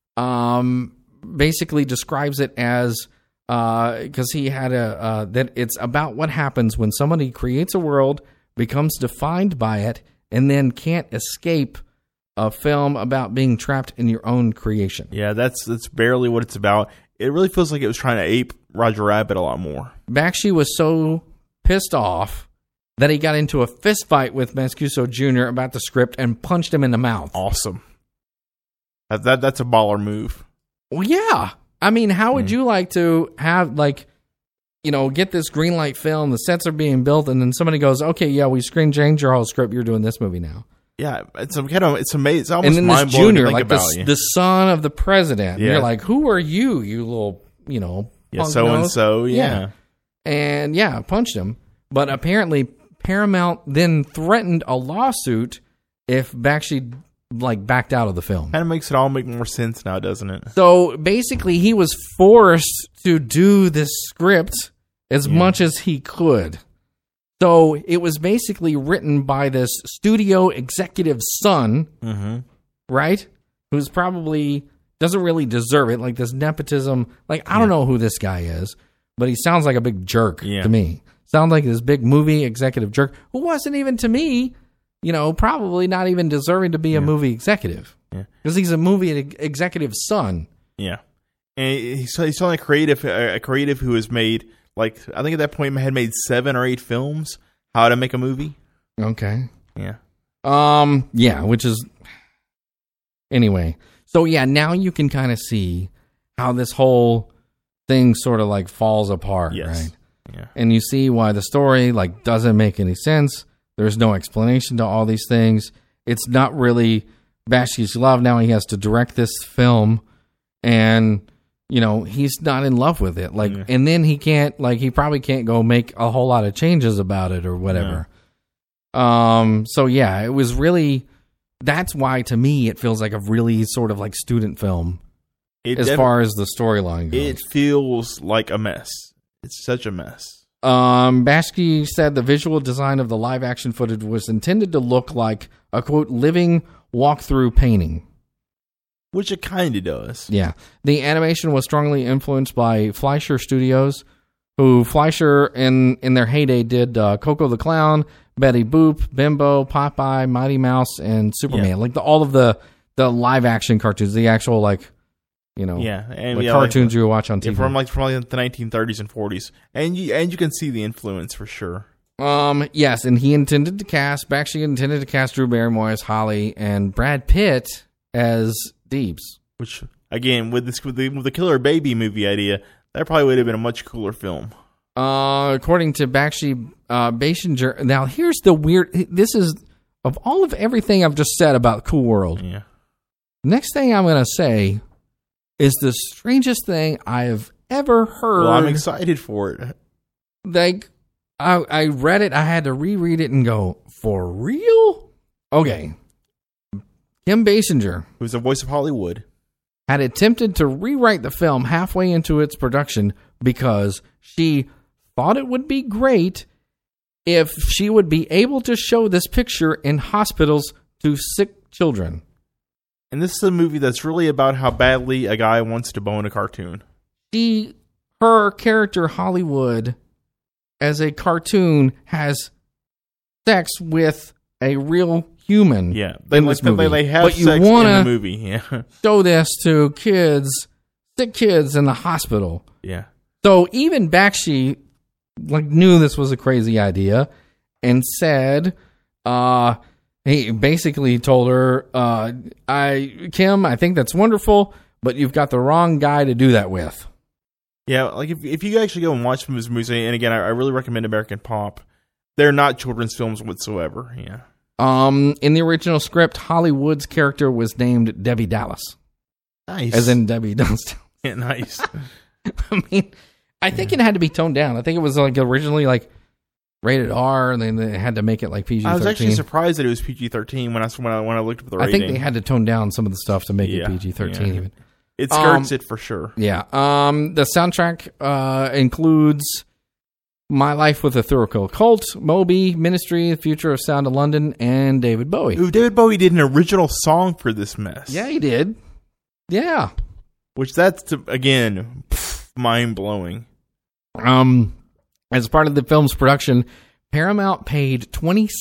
basically describes it as, because he had that it's about what happens when somebody creates a world, becomes defined by it, and then can't escape a film about being trapped in your own creation. Yeah, that's barely what it's about. It really feels like it was trying to ape Roger Rabbit a lot more. Bakshi was so pissed off that he got into a fist fight with Mancuso Jr. about the script and punched him in the mouth. Awesome. That's a baller move. Well, yeah. I mean, how would you like to have, get this green light film, the sets are being built, and then somebody goes, okay, yeah, we screen changed your whole script, you're doing this movie now. Yeah, it's amazing. It's almost and then this mind-blowing junior, to think like about. the son of the president. Yeah. You're like, who are you, you little, punk so-and-so, yeah. And, punched him. But apparently, Paramount then threatened a lawsuit if Bakshi backed out of the film. Kind of makes it all make more sense now, doesn't it? So basically, he was forced to do this script as much as he could. So it was basically written by this studio executive's son, right? Who's probably doesn't really deserve it. Like this nepotism. I don't know who this guy is, but he sounds like a big jerk to me. Sounds like this big movie executive jerk who wasn't even to me. Probably not even deserving to be a movie executive. Yeah. Because he's a movie executive's son. Yeah. And he's telling a creative who has made, I think at that point had made 7 or 8 films, how to make a movie. Okay. Yeah. Which is... Anyway. So, now you can kind of see how this whole thing sort of, falls apart, right? Yeah. And you see why the story, doesn't make any sense. There's no explanation to all these things. It's not really Bakshi's love. Now he has to direct this film, and he's not in love with it. And then he can't. He probably can't go make a whole lot of changes about it or whatever. Yeah. So it was really. That's why to me it feels like a really sort of student film, as far as the storyline goes. It feels like a mess. It's such a mess. Bakshi said the visual design of the live action footage was intended to look like a quote living walkthrough painting, which it kind of does. Yeah, the animation was strongly influenced by Fleischer Studios, who Fleischer in their heyday did Coco the Clown, Betty Boop, Bimbo, Popeye, Mighty Mouse, and Superman. All of the live action cartoons, the actual and cartoons you watch on TV from the 1930s and 40s, and you can see the influence for sure. Yes, and Bakshi intended to cast Drew Barrymore as Holly and Brad Pitt as Deebs. Which, again, with the Killer Baby movie idea, that probably would have been a much cooler film. According to Bakshi Basinger, now here's the weird. This is of everything I've just said about Cool World. Yeah. Next thing I'm going to say is the strangest thing I've ever heard. Well, I'm excited for it. Like, I read it, I had to reread it and go, for real? Okay. Kim Basinger, who's the voice of Hollywood, had attempted to rewrite the film halfway into its production because she thought it would be great if she would be able to show this picture in hospitals to sick children. And this is a movie that's really about how badly a guy wants to bone a cartoon. Her character, Hollywood, as a cartoon, has sex with a real human. Yeah, in this movie. They have sex in the movie. Yeah, show this to sick kids in the hospital. Yeah. So even Bakshi knew this was a crazy idea and said, he basically told her, Kim, I think that's wonderful, but you've got the wrong guy to do that with. Yeah, like if you actually go and watch some of his movies, and again, I really recommend American Pop. They're not children's films whatsoever. Yeah. In the original script, Hollywood's character was named Debbie Dallas. Nice. As in Debbie Dallas. Yeah, nice. I mean, I think it had to be toned down. I think it was originally rated R, and then they had to make it PG-13. I was actually surprised that it was PG-13 when I looked at the rating. I think they had to tone down some of the stuff to make it PG-13 even. It skirts it for sure. Yeah. The soundtrack includes My Life with a Theoretical Cult, Moby, Ministry, The Future of Sound of London, and David Bowie. Ooh, David Bowie did an original song for this mess. Yeah, he did. Yeah. Which that's, again, mind-blowing. As part of the film's production, Paramount paid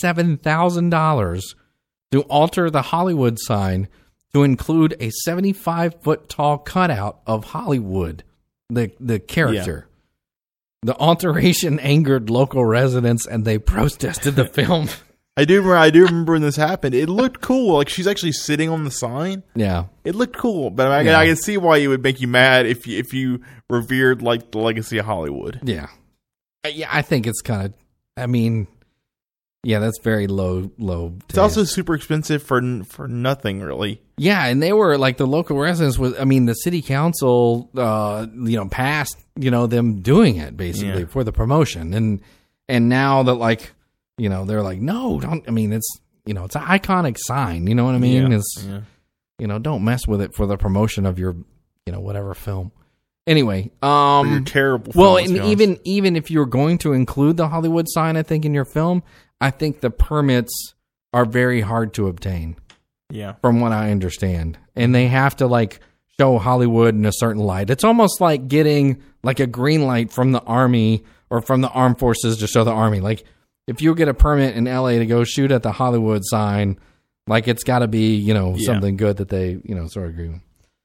$27,000 to alter the Hollywood sign to include a 75-foot tall cutout of Hollywood, the character. Yeah. The alteration angered local residents, and they protested the film. I do remember when this happened. It looked cool. She's actually sitting on the sign. Yeah. It looked cool, but I can see why it would make you mad if you revered the legacy of Hollywood. Yeah. Yeah, I think it's kind of, that's very low. It's also super expensive for nothing, really. Yeah, and they were the local residents the city council, passed, them doing it basically for the promotion. And now that they're no, don't, it's, it's an iconic sign, you know what I mean? Yeah. It's, don't mess with it for the promotion of your, whatever film. Anyway, you're terrible. Well, and even if you're going to include the Hollywood sign, I think in your film, I think the permits are very hard to obtain. Yeah, from what I understand, and they have to show Hollywood in a certain light. It's almost like getting a green light from the Army or from the armed forces to show the Army. If you get a permit in LA to go shoot at the Hollywood sign, it's got to be something good that they sort of agree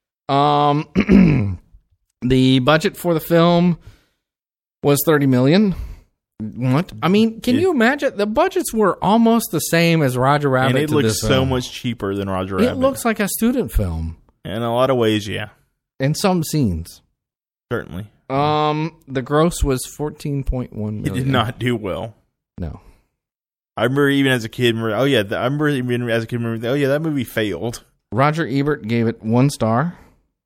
with. The budget for the film was $30 million. What? Can you imagine? The budgets were almost the same as Roger Rabbit. And it looks so much cheaper than Roger Rabbit. It looks like a student film. In a lot of ways, yeah. In some scenes. Certainly. The gross was $14.1 million. It did not do well. No. I remember even as a kid, that movie failed. Roger Ebert gave it 1 star.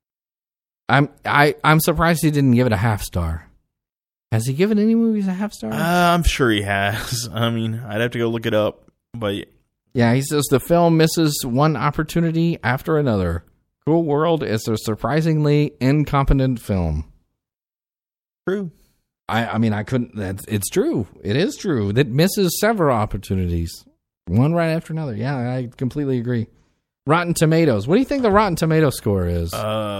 I'm surprised he didn't give it a half star. Has he given any movies a half star? I'm sure he has. I'd have to go look it up, but yeah, he says the film misses one opportunity after another. Cool World is a surprisingly incompetent film. True. I couldn't. It's true. It is true. That misses several opportunities, one right after another. Yeah, I completely agree. Rotten Tomatoes. What do you think the Rotten Tomato score is?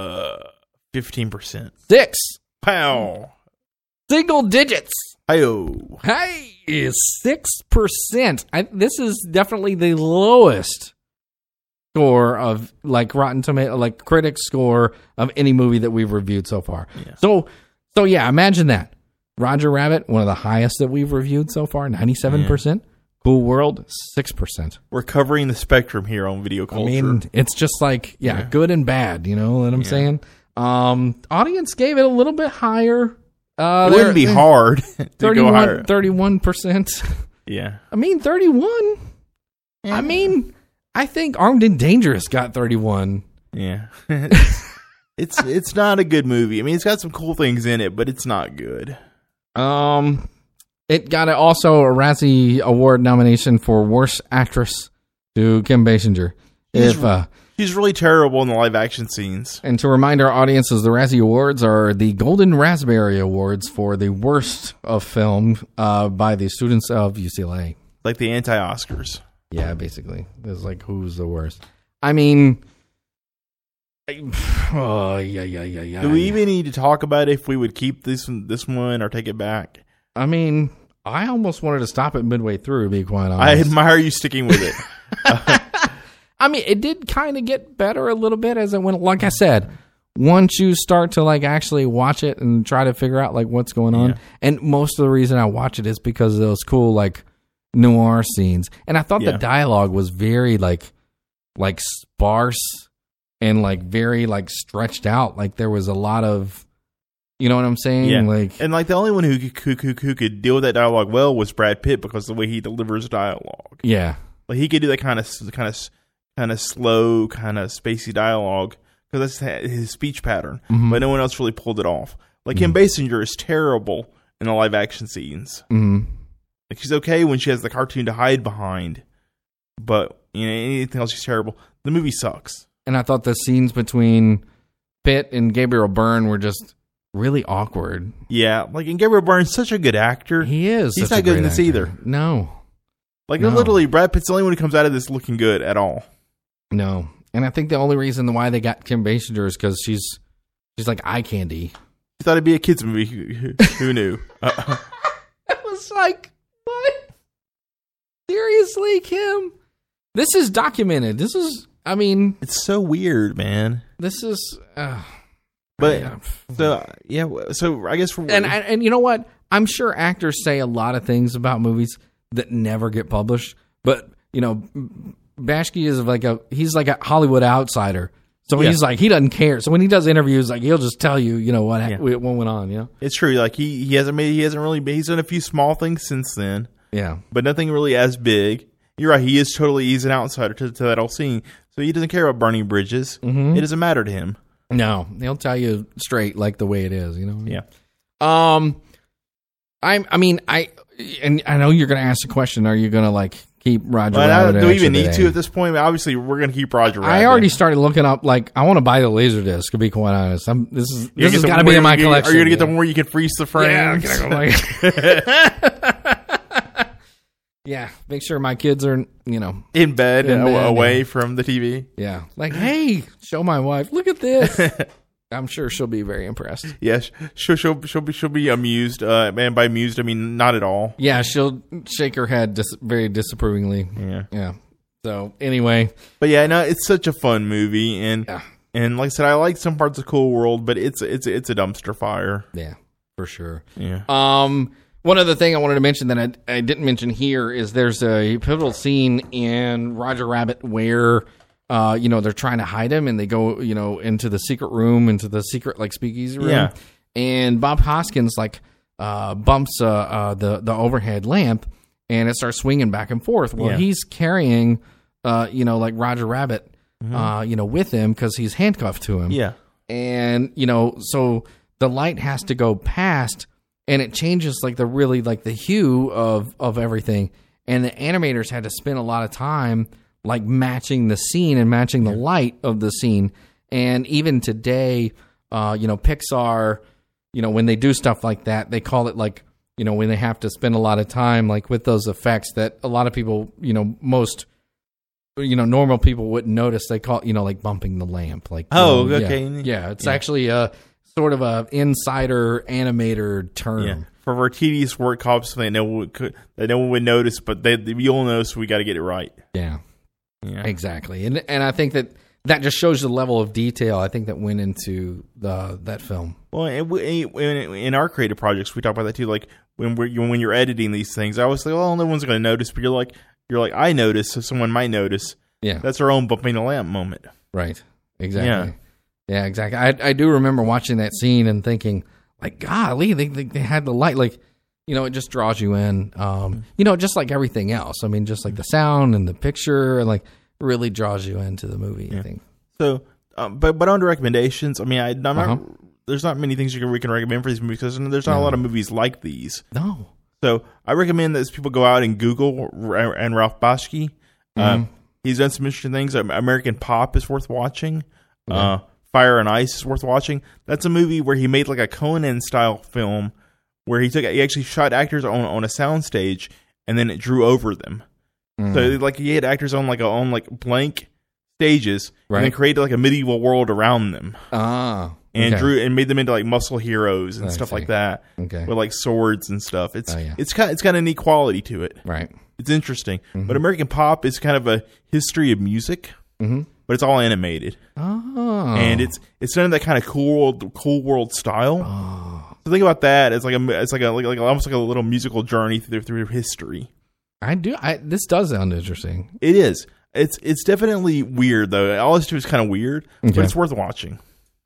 15%. 6. Pow. Single digits. Hi-yo. Hey, 6%. This is definitely the lowest score of like Rotten Tomato, like critics score of any movie that we've reviewed so far. Yeah. So yeah, imagine that. Roger Rabbit, one of the highest that we've reviewed so far, 97%. Yeah. Cool World, 6%. We're covering the spectrum here on video culture. I mean, it's just like, good and bad, you know what I'm saying? Audience gave it a little bit higher. It wouldn't be hard to go higher. 31%. Yeah. I mean, 31. Yeah. I mean, I think Armed and Dangerous got 31. Yeah. It's not a good movie. I mean, it's got some cool things in it, but it's not good. It got also a Razzie Award nomination for Worst Actress to Kim Basinger. She's really terrible in the live action scenes. And to remind our audiences, the Razzie Awards are the Golden Raspberry Awards for the worst of film by the students of UCLA. Like the anti-Oscars. Yeah, basically. It's like, who's the worst? I mean... Do we even need to talk about if we would keep this one or take it back? I mean, I almost wanted to stop it midway through, to be quite honest. I admire you sticking with it. I mean, it did kind of get better a little bit as it went. Like I said, once you start to like actually watch it and try to figure out like what's going on, and most of the reason I watch it is because of those cool like noir scenes. And I thought the dialogue was very like sparse and like very like stretched out. Like there was a lot of, you know what I'm saying? Yeah. Like, and like the only one who could deal with that dialogue well was Brad Pitt because of the way he delivers dialogue. Yeah, like he could do that kind of slow, kind of spacey dialogue because that's his speech pattern. Mm-hmm. But no one else really pulled it off. Like Kim Basinger is terrible in the live action scenes. Mm-hmm. Like she's okay when she has the cartoon to hide behind, but you know anything else she's terrible. The movie sucks. And I thought the scenes between Pitt and Gabriel Byrne were just really awkward. Yeah, like, and Gabriel Byrne's such a good actor. He is. He's not good in this either. No. Like, literally, Brad Pitt's the only one who comes out of this looking good at all. No. And I think the only reason why they got Kim Basinger is because she's like eye candy. She thought it'd be a kid's movie. Who knew? It was like, what? Seriously, Kim? This is documented. This is... I mean, it's so weird, man. This is, but so I guess and you know what? I'm sure actors say a lot of things about movies that never get published. But you know, Bashki is he's like a Hollywood outsider, so he's like he doesn't care. So when he does interviews, like he'll just tell you, you know what went on. You know, it's true. Like he's done a few small things since then. Yeah, but nothing really as big. You're right. He's an outsider to that whole scene. So he doesn't care about burning bridges. Mm-hmm. It doesn't matter to him. No, he'll tell you straight like the way it is. You know. Yeah. I know you're going to ask the question. Are you going to like keep Roger Rabbit? Do we even need to at this point? Obviously, we're going to keep Roger Rabbit. I already started looking up. Like, I want to buy the Laserdisc. To be quite honest, this has got to be in my collection. Are you going to get the one where you can freeze the frames? Yeah. Yeah, make sure my kids are, you know, in bed away from the TV. Yeah, like, hey, show my wife. Look at this. I'm sure she'll be very impressed. Yes, she'll be amused. And by amused, I mean not at all. Yeah, she'll shake her head very disapprovingly. Yeah. So anyway, but yeah, no, it's such a fun movie, and like I said, I like some parts of Cool World, but it's a dumpster fire. Yeah, for sure. Yeah. One other thing I wanted to mention that I didn't mention here is there's a pivotal scene in Roger Rabbit where, they're trying to hide him and they go, into the secret room, into the secret like speakeasy room. Yeah. And Bob Hoskins bumps the overhead lamp and it starts swinging back and forth. Well, he's carrying, like Roger Rabbit, with him because he's handcuffed to him. Yeah. And, so the light has to go past. And it changes like the hue of everything. And the animators had to spend a lot of time like matching the scene and matching the light of the scene. And even today, Pixar, when they do stuff like that, they call it like, when they have to spend a lot of time like with those effects that a lot of people, most normal people wouldn't notice. They call it, like bumping the lamp. Like, okay. Yeah, it's actually sort of a insider animator term. Yeah. For our tedious work cops, they know no one would notice, but you'll notice. We got to get it right. Yeah. Yeah. Exactly. And I think that just shows the level of detail I think that went into that film. Well, in our creative projects, we talk about that too. Like when you're editing these things, I always say, "Well, no one's going to notice," but you're like, I notice, so someone might notice. Yeah, that's our own bumping the lamp moment. Right. Exactly. Yeah. Exactly. I do remember watching that scene and thinking, like, golly, they had the light, like, it just draws you in. Just like everything else. I mean, just like the sound and the picture, and like really draws you into the movie. I think. So, but under recommendations, I mean, I'm not. There's not many things we can recommend for these movies because there's not a lot of movies like these. No. So I recommend that people go out and Google and Ralph Bakshi. He's done some interesting things. American Pop is worth watching. Okay. Fire and Ice is worth watching. That's a movie where he made like a Conan style film where he actually shot actors on a soundstage and then it drew over them. So like he had actors on blank stages and then created like a medieval world around them. And made them into like muscle heroes and stuff like that. Okay. With like swords and stuff. It's kind of a neat quality to it. Right. It's interesting. But American Pop is kind of a history of music. But it's all animated. And it's done in that kind of cool world style. So think about that. It's like almost like a little musical journey through history. This does sound interesting. It is. It's definitely weird though. All this is kind of weird, but it's worth watching.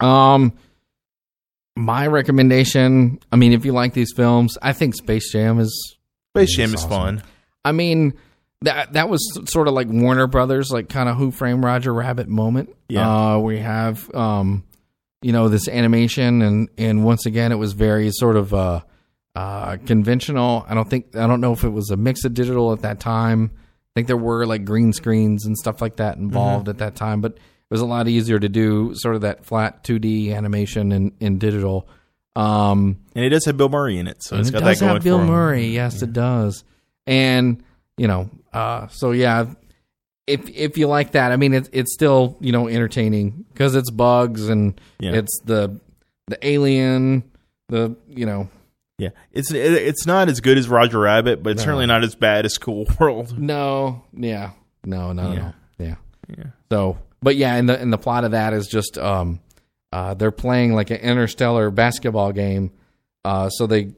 My recommendation, I mean, if you like these films, I think Space Jam is awesome. Fun. I mean, that was sort of like Warner Brothers, like kind of Who Framed Roger Rabbit moment. Yeah. We have, this animation and once again, it was very sort of, conventional. I don't know if it was a mix of digital at that time. I think there were like green screens and stuff like that involved at that time, but it was a lot easier to do sort of that flat 2D animation in digital. And it does have Bill Murray in it, so it's got that going for it. It does have Bill Murray, yes, it does. And, so yeah, if you like that, I mean, it's still, entertaining because it's bugs and it's the alien, Yeah, it's not as good as Roger Rabbit, but it's certainly not as bad as Cool World. No, yeah, no, yeah. So, but yeah, and the plot of that is just they're playing like an interstellar basketball game. So they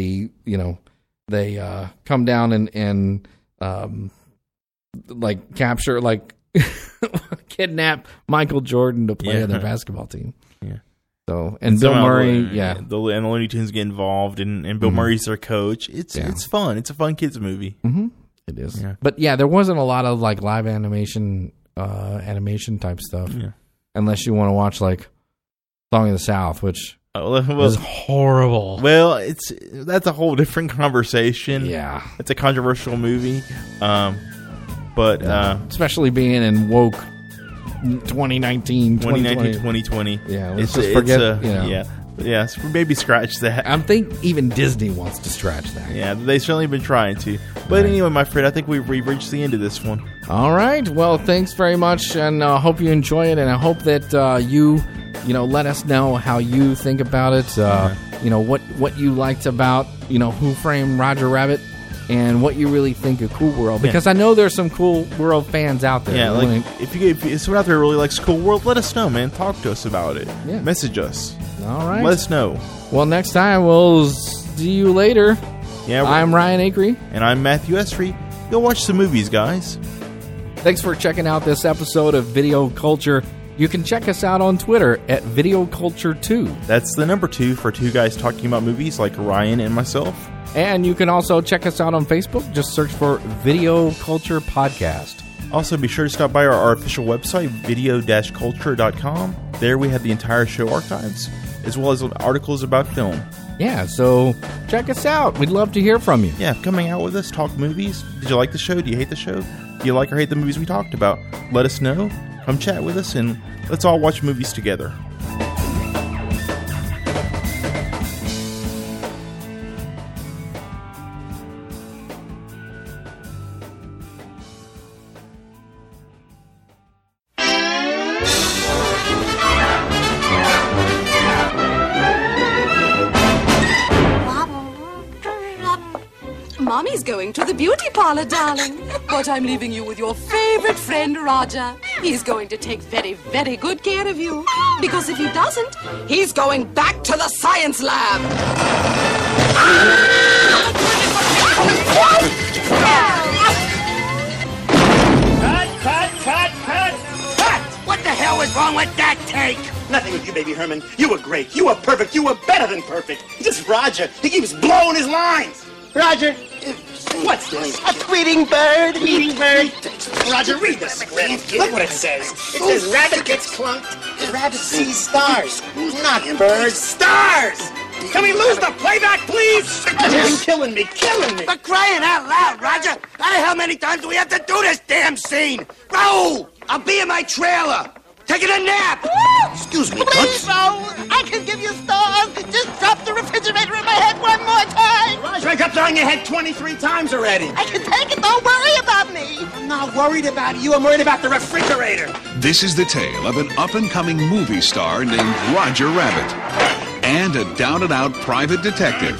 come down and like capture kidnap Michael Jordan to play on their basketball team. Yeah. So and Bill Murray, and the Looney Tunes get involved, and Bill Murray's their coach. It's fun. It's a fun kids movie. It is. Yeah. But yeah, there wasn't a lot of like live animation type stuff, unless you want to watch like Song of the South, which was horrible. Well, that's a whole different conversation. Yeah, it's a controversial movie, but especially being in woke 2019, 2020. Yeah, let's just forget. Yeah, so maybe scratch that. I think even Disney wants to scratch that. Yeah, they certainly have been trying to. But anyway, my friend, I think we've reached the end of this one. All right. Well, thanks very much, and I hope you enjoy it, and I hope that you let us know how you think about it. What you liked about Who Framed Roger Rabbit, and what you really think of Cool World, because I know there's some Cool World fans out there. Yeah, like if someone out there really likes Cool World, let us know, man. Talk to us about it. Yeah. Message us. All right. Let us know. Well, next time we'll see you later. Yeah, I'm Ryan Acree. And I'm Matthew Esri. Go watch some movies, guys. Thanks for checking out this episode of Video Culture. You can check us out on Twitter at VideoCulture2. That's the number 2 for two guys talking about movies like Ryan and myself. And you can also check us out on Facebook. Just search for Video Culture Podcast. Also, be sure to stop by our official website, video-culture.com. There we have the entire show archives, as well as articles about film. Yeah, so check us out. We'd love to hear from you. Yeah, come hang out with us, talk movies. Did you like the show? Do you hate the show? Do you like or hate the movies we talked about? Let us know. Come chat with us, and let's all watch movies together. Mommy's going to the beauty parlor, darling. But I'm leaving you with your favorite friend, Roger. He's going to take very, very good care of you. Because if he doesn't, he's going back to the science lab. Cut! What the hell was wrong with that take? Nothing with you, baby Herman. You were great. You were perfect. You were better than perfect. Just Roger. He keeps blowing his lines. Roger, what's this? A tweeting bird. Tweeting bird? Roger, read the script. Look what it says. It says rabbit gets clunked. Rabbit sees stars. Not birds. Stars! Can we lose the playback, please? You're killing me. For crying out loud, Roger. How many times do we have to do this damn scene? Raoul, I'll be in my trailer. Taking a nap! Excuse me, Please, Raoul, I can give you stars. Just drop the refrigerator in my head one more time. Roger, I dropped it on your head 23 times already. I can take it. Don't worry about me. I'm not worried about you. I'm worried about the refrigerator. This is the tale of an up-and-coming movie star named Roger Rabbit and a down-and-out private detective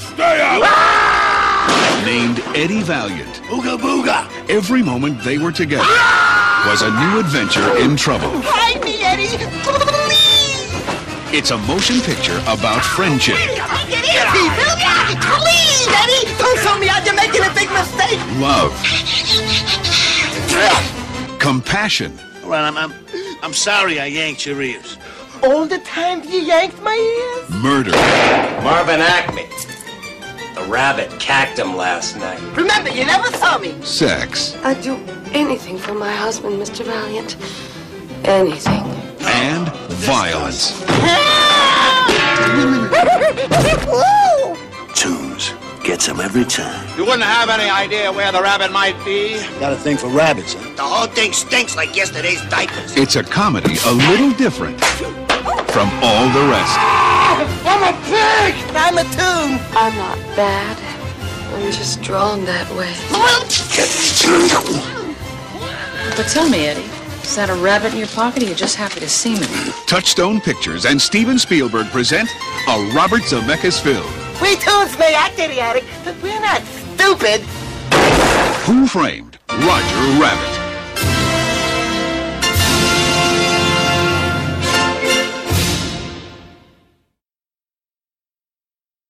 named Eddie Valiant. Ooga booga. Every moment they were together was a new adventure in trouble. Hide me, Eddie. Please. It's a motion picture about friendship. Get easy. Please, Eddie. Don't show me out. You're making a big mistake. Love. Compassion. Well, I'm sorry I yanked your ears. All the time you yanked my ears? Murder. Marvin Acme. The rabbit cacked him last night. Remember, you never saw me. Sex. I'd do anything for my husband, Mr. Valiant. Anything. And violence. Tunes gets him every time. You wouldn't have any idea where the rabbit might be? Got a thing for rabbits, huh? The whole thing stinks like yesterday's diapers. It's a comedy a little different from all the rest. I'm a pig! I'm a tune. I'm not bad. I'm just drawn that way. But tell me, Eddie, is that a rabbit in your pocket or are you just happy to see me? Touchstone Pictures and Steven Spielberg present a Robert Zemeckis film. We tunes may act idiotic, but we're not stupid. Who Framed Roger Rabbit?